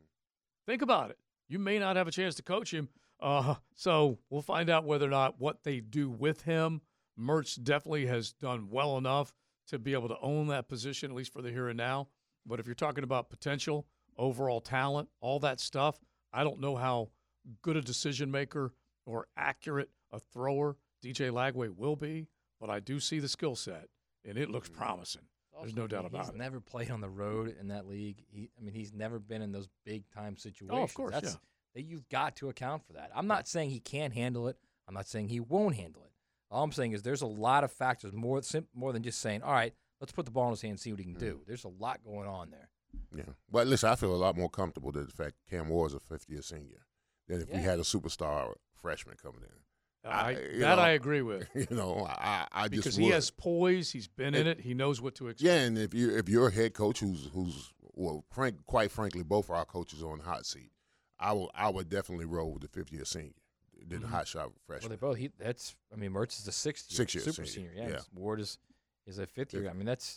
Think about it. You may not have a chance to coach him. Uh, so we'll find out whether or not what they do with him. Mertz definitely has done well enough to be able to own that position, at least for the here and now. But if you're talking about potential, overall talent, all that stuff, I don't know how good a decision maker or accurate a thrower D J Lagway will be, but I do see the skill set, and it looks promising. There's no doubt about he's it. He's never played on the road in that league. He, I mean, he's never been in those big-time situations. Oh, of course, That's, yeah. that you've got to account for that. I'm not saying he can't handle it. I'm not saying he won't handle it. All I'm saying is there's a lot of factors, more, sim- more than just saying, all right, let's put the ball in his hand and see what he can do. There's a lot going on there. Yeah. But listen, I feel a lot more comfortable with the fact Cam Ward's a fifth-year senior than if we Yeah. had a superstar freshman coming in. I, you that know, I agree with. You know, I, I because just he would. has poise, he's been in And- it, he knows what to expect. Yeah, and if you if you're a head coach who's who's well, frank, quite frankly, both our coaches are on the hot seat. I will I would definitely roll with the fifth-year senior than the Mhm. hot shot Well, freshman. they both. He, that's. I mean, Mertz is a sixth year, Six year super senior, senior. Yeah, yeah. Ward is is a fifth year. I mean, that's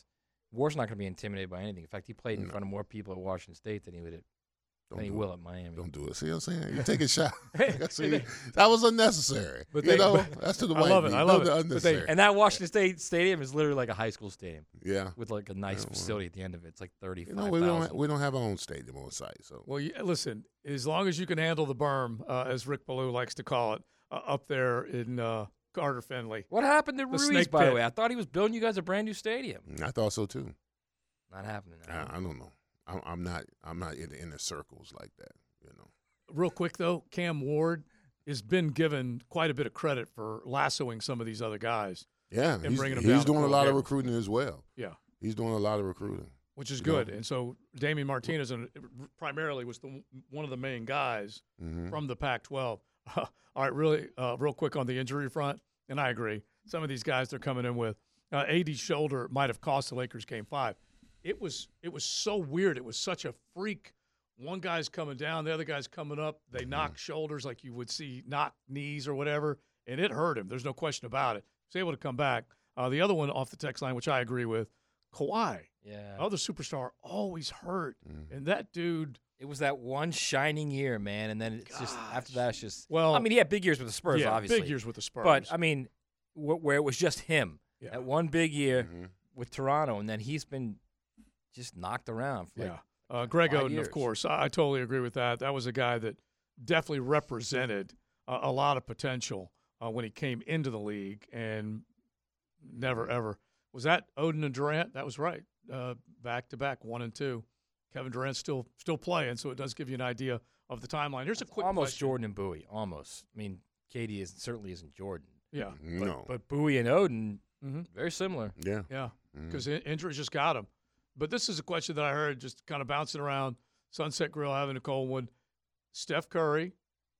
Ward's not going to be intimidated by anything. In fact, he played in No. front of more people at Washington State than he would at, Don't than he do will it. at Miami. Don't do it. See what I'm saying? You take a shot. See, they- that was unnecessary. But you they- know, but- that's to the I white love it. meat. I love No, it. unnecessary. But they- And that Washington State stadium is literally like a high school stadium. Yeah. With like a nice Yeah, well. facility at the end of it. It's like thirty-five You thousand. know, we don't we don't have our own stadium on site, so Well, you, listen, as long as you can handle the berm, uh, as Rick Ballou likes to call it, uh, up there in uh, Carter Finley. What happened to The Ruiz, snake by the pit. way? I thought he was building you guys a brand new stadium. I thought so too. Not happening. I, I don't know. I'm, I'm not. I'm not in the inner circles like that. You know. Real quick, though, Cam Ward has been given quite a bit of credit for lassoing some of these other guys. Yeah, and he's, bringing them he's down to doing a Coral lot of Gables. recruiting as well. Yeah. He's doing a lot of recruiting, Which is You good. know. And so Damian Martinez and primarily was the one of the main guys Mhm. from the Pac twelve. All right, really, uh, real quick on the injury front, and I agree. Some of these guys they're coming in with uh, A D's shoulder might have cost the Lakers game five. It was it was so weird. It was such a freak. One guy's coming down, the other guy's coming up. They knock shoulders like you would see knock knees or whatever, and it hurt him. There's no question about it. He was able to come back. Uh, the other one off the text line, which I agree with, Kawhi. Yeah. Other superstar always hurt. And that dude. It was that one shining year, man, and then it's just after that, it's just. Well, I mean, he had big years with the Spurs, yeah, obviously. big years with the Spurs. But I mean, wh- where it was just him. Yeah. That one big year Mm-hmm. with Toronto, and then he's been just knocked around. For like Yeah. Uh, Greg five Oden, years. of course. I, I totally agree with that. That was a guy that definitely represented uh, a lot of potential uh, when he came into the league and never, ever. Was that Oden and Durant? That was right. Uh, back to back, one and two. Kevin Durant's still still playing, so it does give you an idea of the timeline. Here's a quick almost question. Jordan and Bowie, almost. I mean, K D is certainly isn't Jordan. Yeah. But, No. but Bowie and Oden, Mhm. very similar. Yeah. Yeah, Mhm. because injuries just got him. But this is a question that I heard just kind of bouncing around Sunset Grill, having a Coldwood. Steph Curry,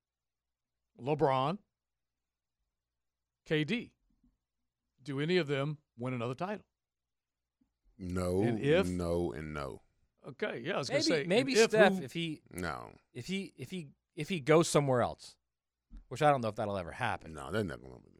LeBron, K D. Do any of them win another title? No, And if- no, and no. Okay, yeah, I was Maybe going to say maybe if Steph who- if he No. if he if he if he goes somewhere else, which I don't know if that'll ever happen. No, they're never going to.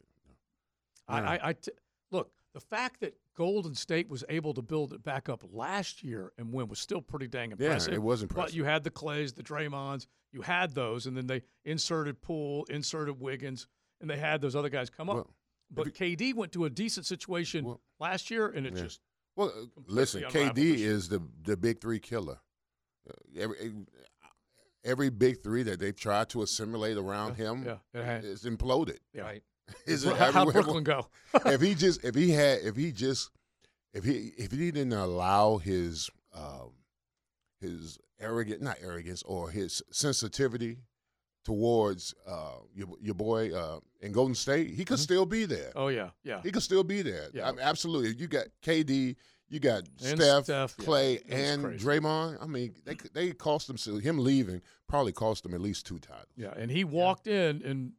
I, I, I t- look, the fact that Golden State was able to build it back up last year and win was still pretty dang Yeah, impressive. it was But impressive. you had the Clays, the Draymonds, you had those, and then they inserted Poole, inserted Wiggins, and they had those other guys come up. Well, but K D went to a decent situation last year, and it Yeah. just Well, uh, listen, K unraveled D this year. is the the big three killer. Uh, every every big three that they've tried to assimilate around him yeah, it had- is imploded. Yeah. Right. Is How'd it everywhere- Brooklyn go? if he just if he had if he just if he if he didn't allow his um, his arrogant not arrogance or his sensitivity towards uh, your your boy uh, in Golden State, he could still be there. Oh yeah, yeah. He could still be there. Yeah. I mean, absolutely. You got K D, you got And Steph, Steph, yeah. Clay, It was and crazy. Draymond. I mean, they they cost him so him leaving probably cost him at least two titles. Yeah, and he walked in and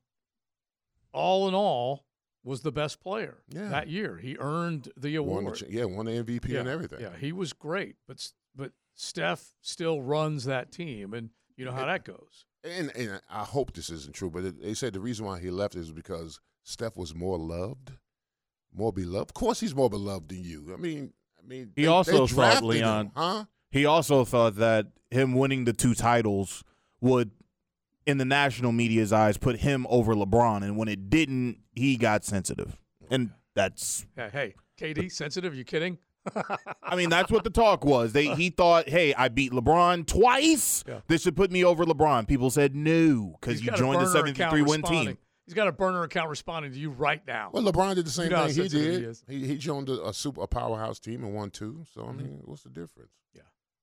all in all was the best player Yeah. that year. He earned the award. Won the, ch- yeah, won the M V P yeah, and everything. Yeah, he was great, but s- but Steph still runs that team, and you know how that goes. And and I hope this isn't true, but it, they said the reason why he left is because Steph was more loved, more beloved. Of course, he's more beloved than you. I mean, I mean, He they- also they thought, drafted Leon, him, huh? he also thought that him winning the two titles would, in the national media's eyes, put him over LeBron. And when it didn't, he got sensitive. And that's, Yeah, hey, K D, sensitive? You kidding? I mean, that's what the talk was. They He thought, hey, I beat LeBron twice. Yeah. This should put me over LeBron. People said no because He's you got a joined the burner account seventy-three win responding. team. He's got a burner account responding to you right now. Well, LeBron did the same You know how thing he sensitive he did. is. He, he joined a, a super a powerhouse team and won two. So I mean, what's the difference? Yeah,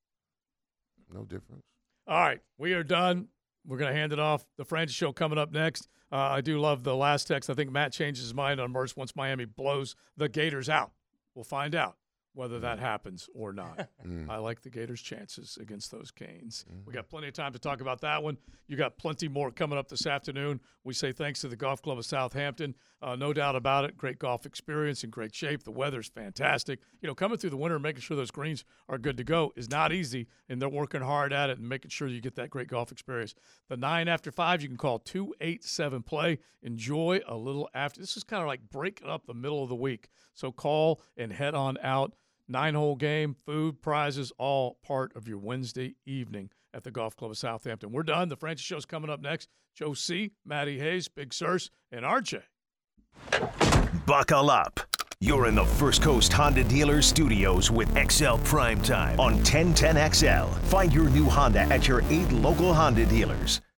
no difference. All right, we are done. We're going to hand it off. The Francis Show coming up next. Uh, I do love the last text. I think Matt changes his mind on Merce once Miami blows the Gators out. We'll find out whether that happens or not. I like the Gators' chances against those Canes. We got plenty of time to talk about that one. You got plenty more coming up this afternoon. We say thanks to the Golf Club of Southampton. Uh, no doubt about it. Great golf experience, in great shape. The weather's fantastic. You know, coming through the winter and making sure those greens are good to go is not easy, and they're working hard at it and making sure you get that great golf experience. The nine after five, you can call two eight seven play. Enjoy a little after. This is kind of like breaking up the middle of the week. So call and head on out. Nine-hole game, food, prizes, all part of your Wednesday evening at the Golf Club of Southampton. We're done. The Franchise Show's coming up next. Joe C., Matty Hayes, Big Sirs, and R J. Buckle up. You're in the First Coast Honda Dealer Studios with X L Primetime on ten ten X L. Find your new Honda at your eight local Honda dealers.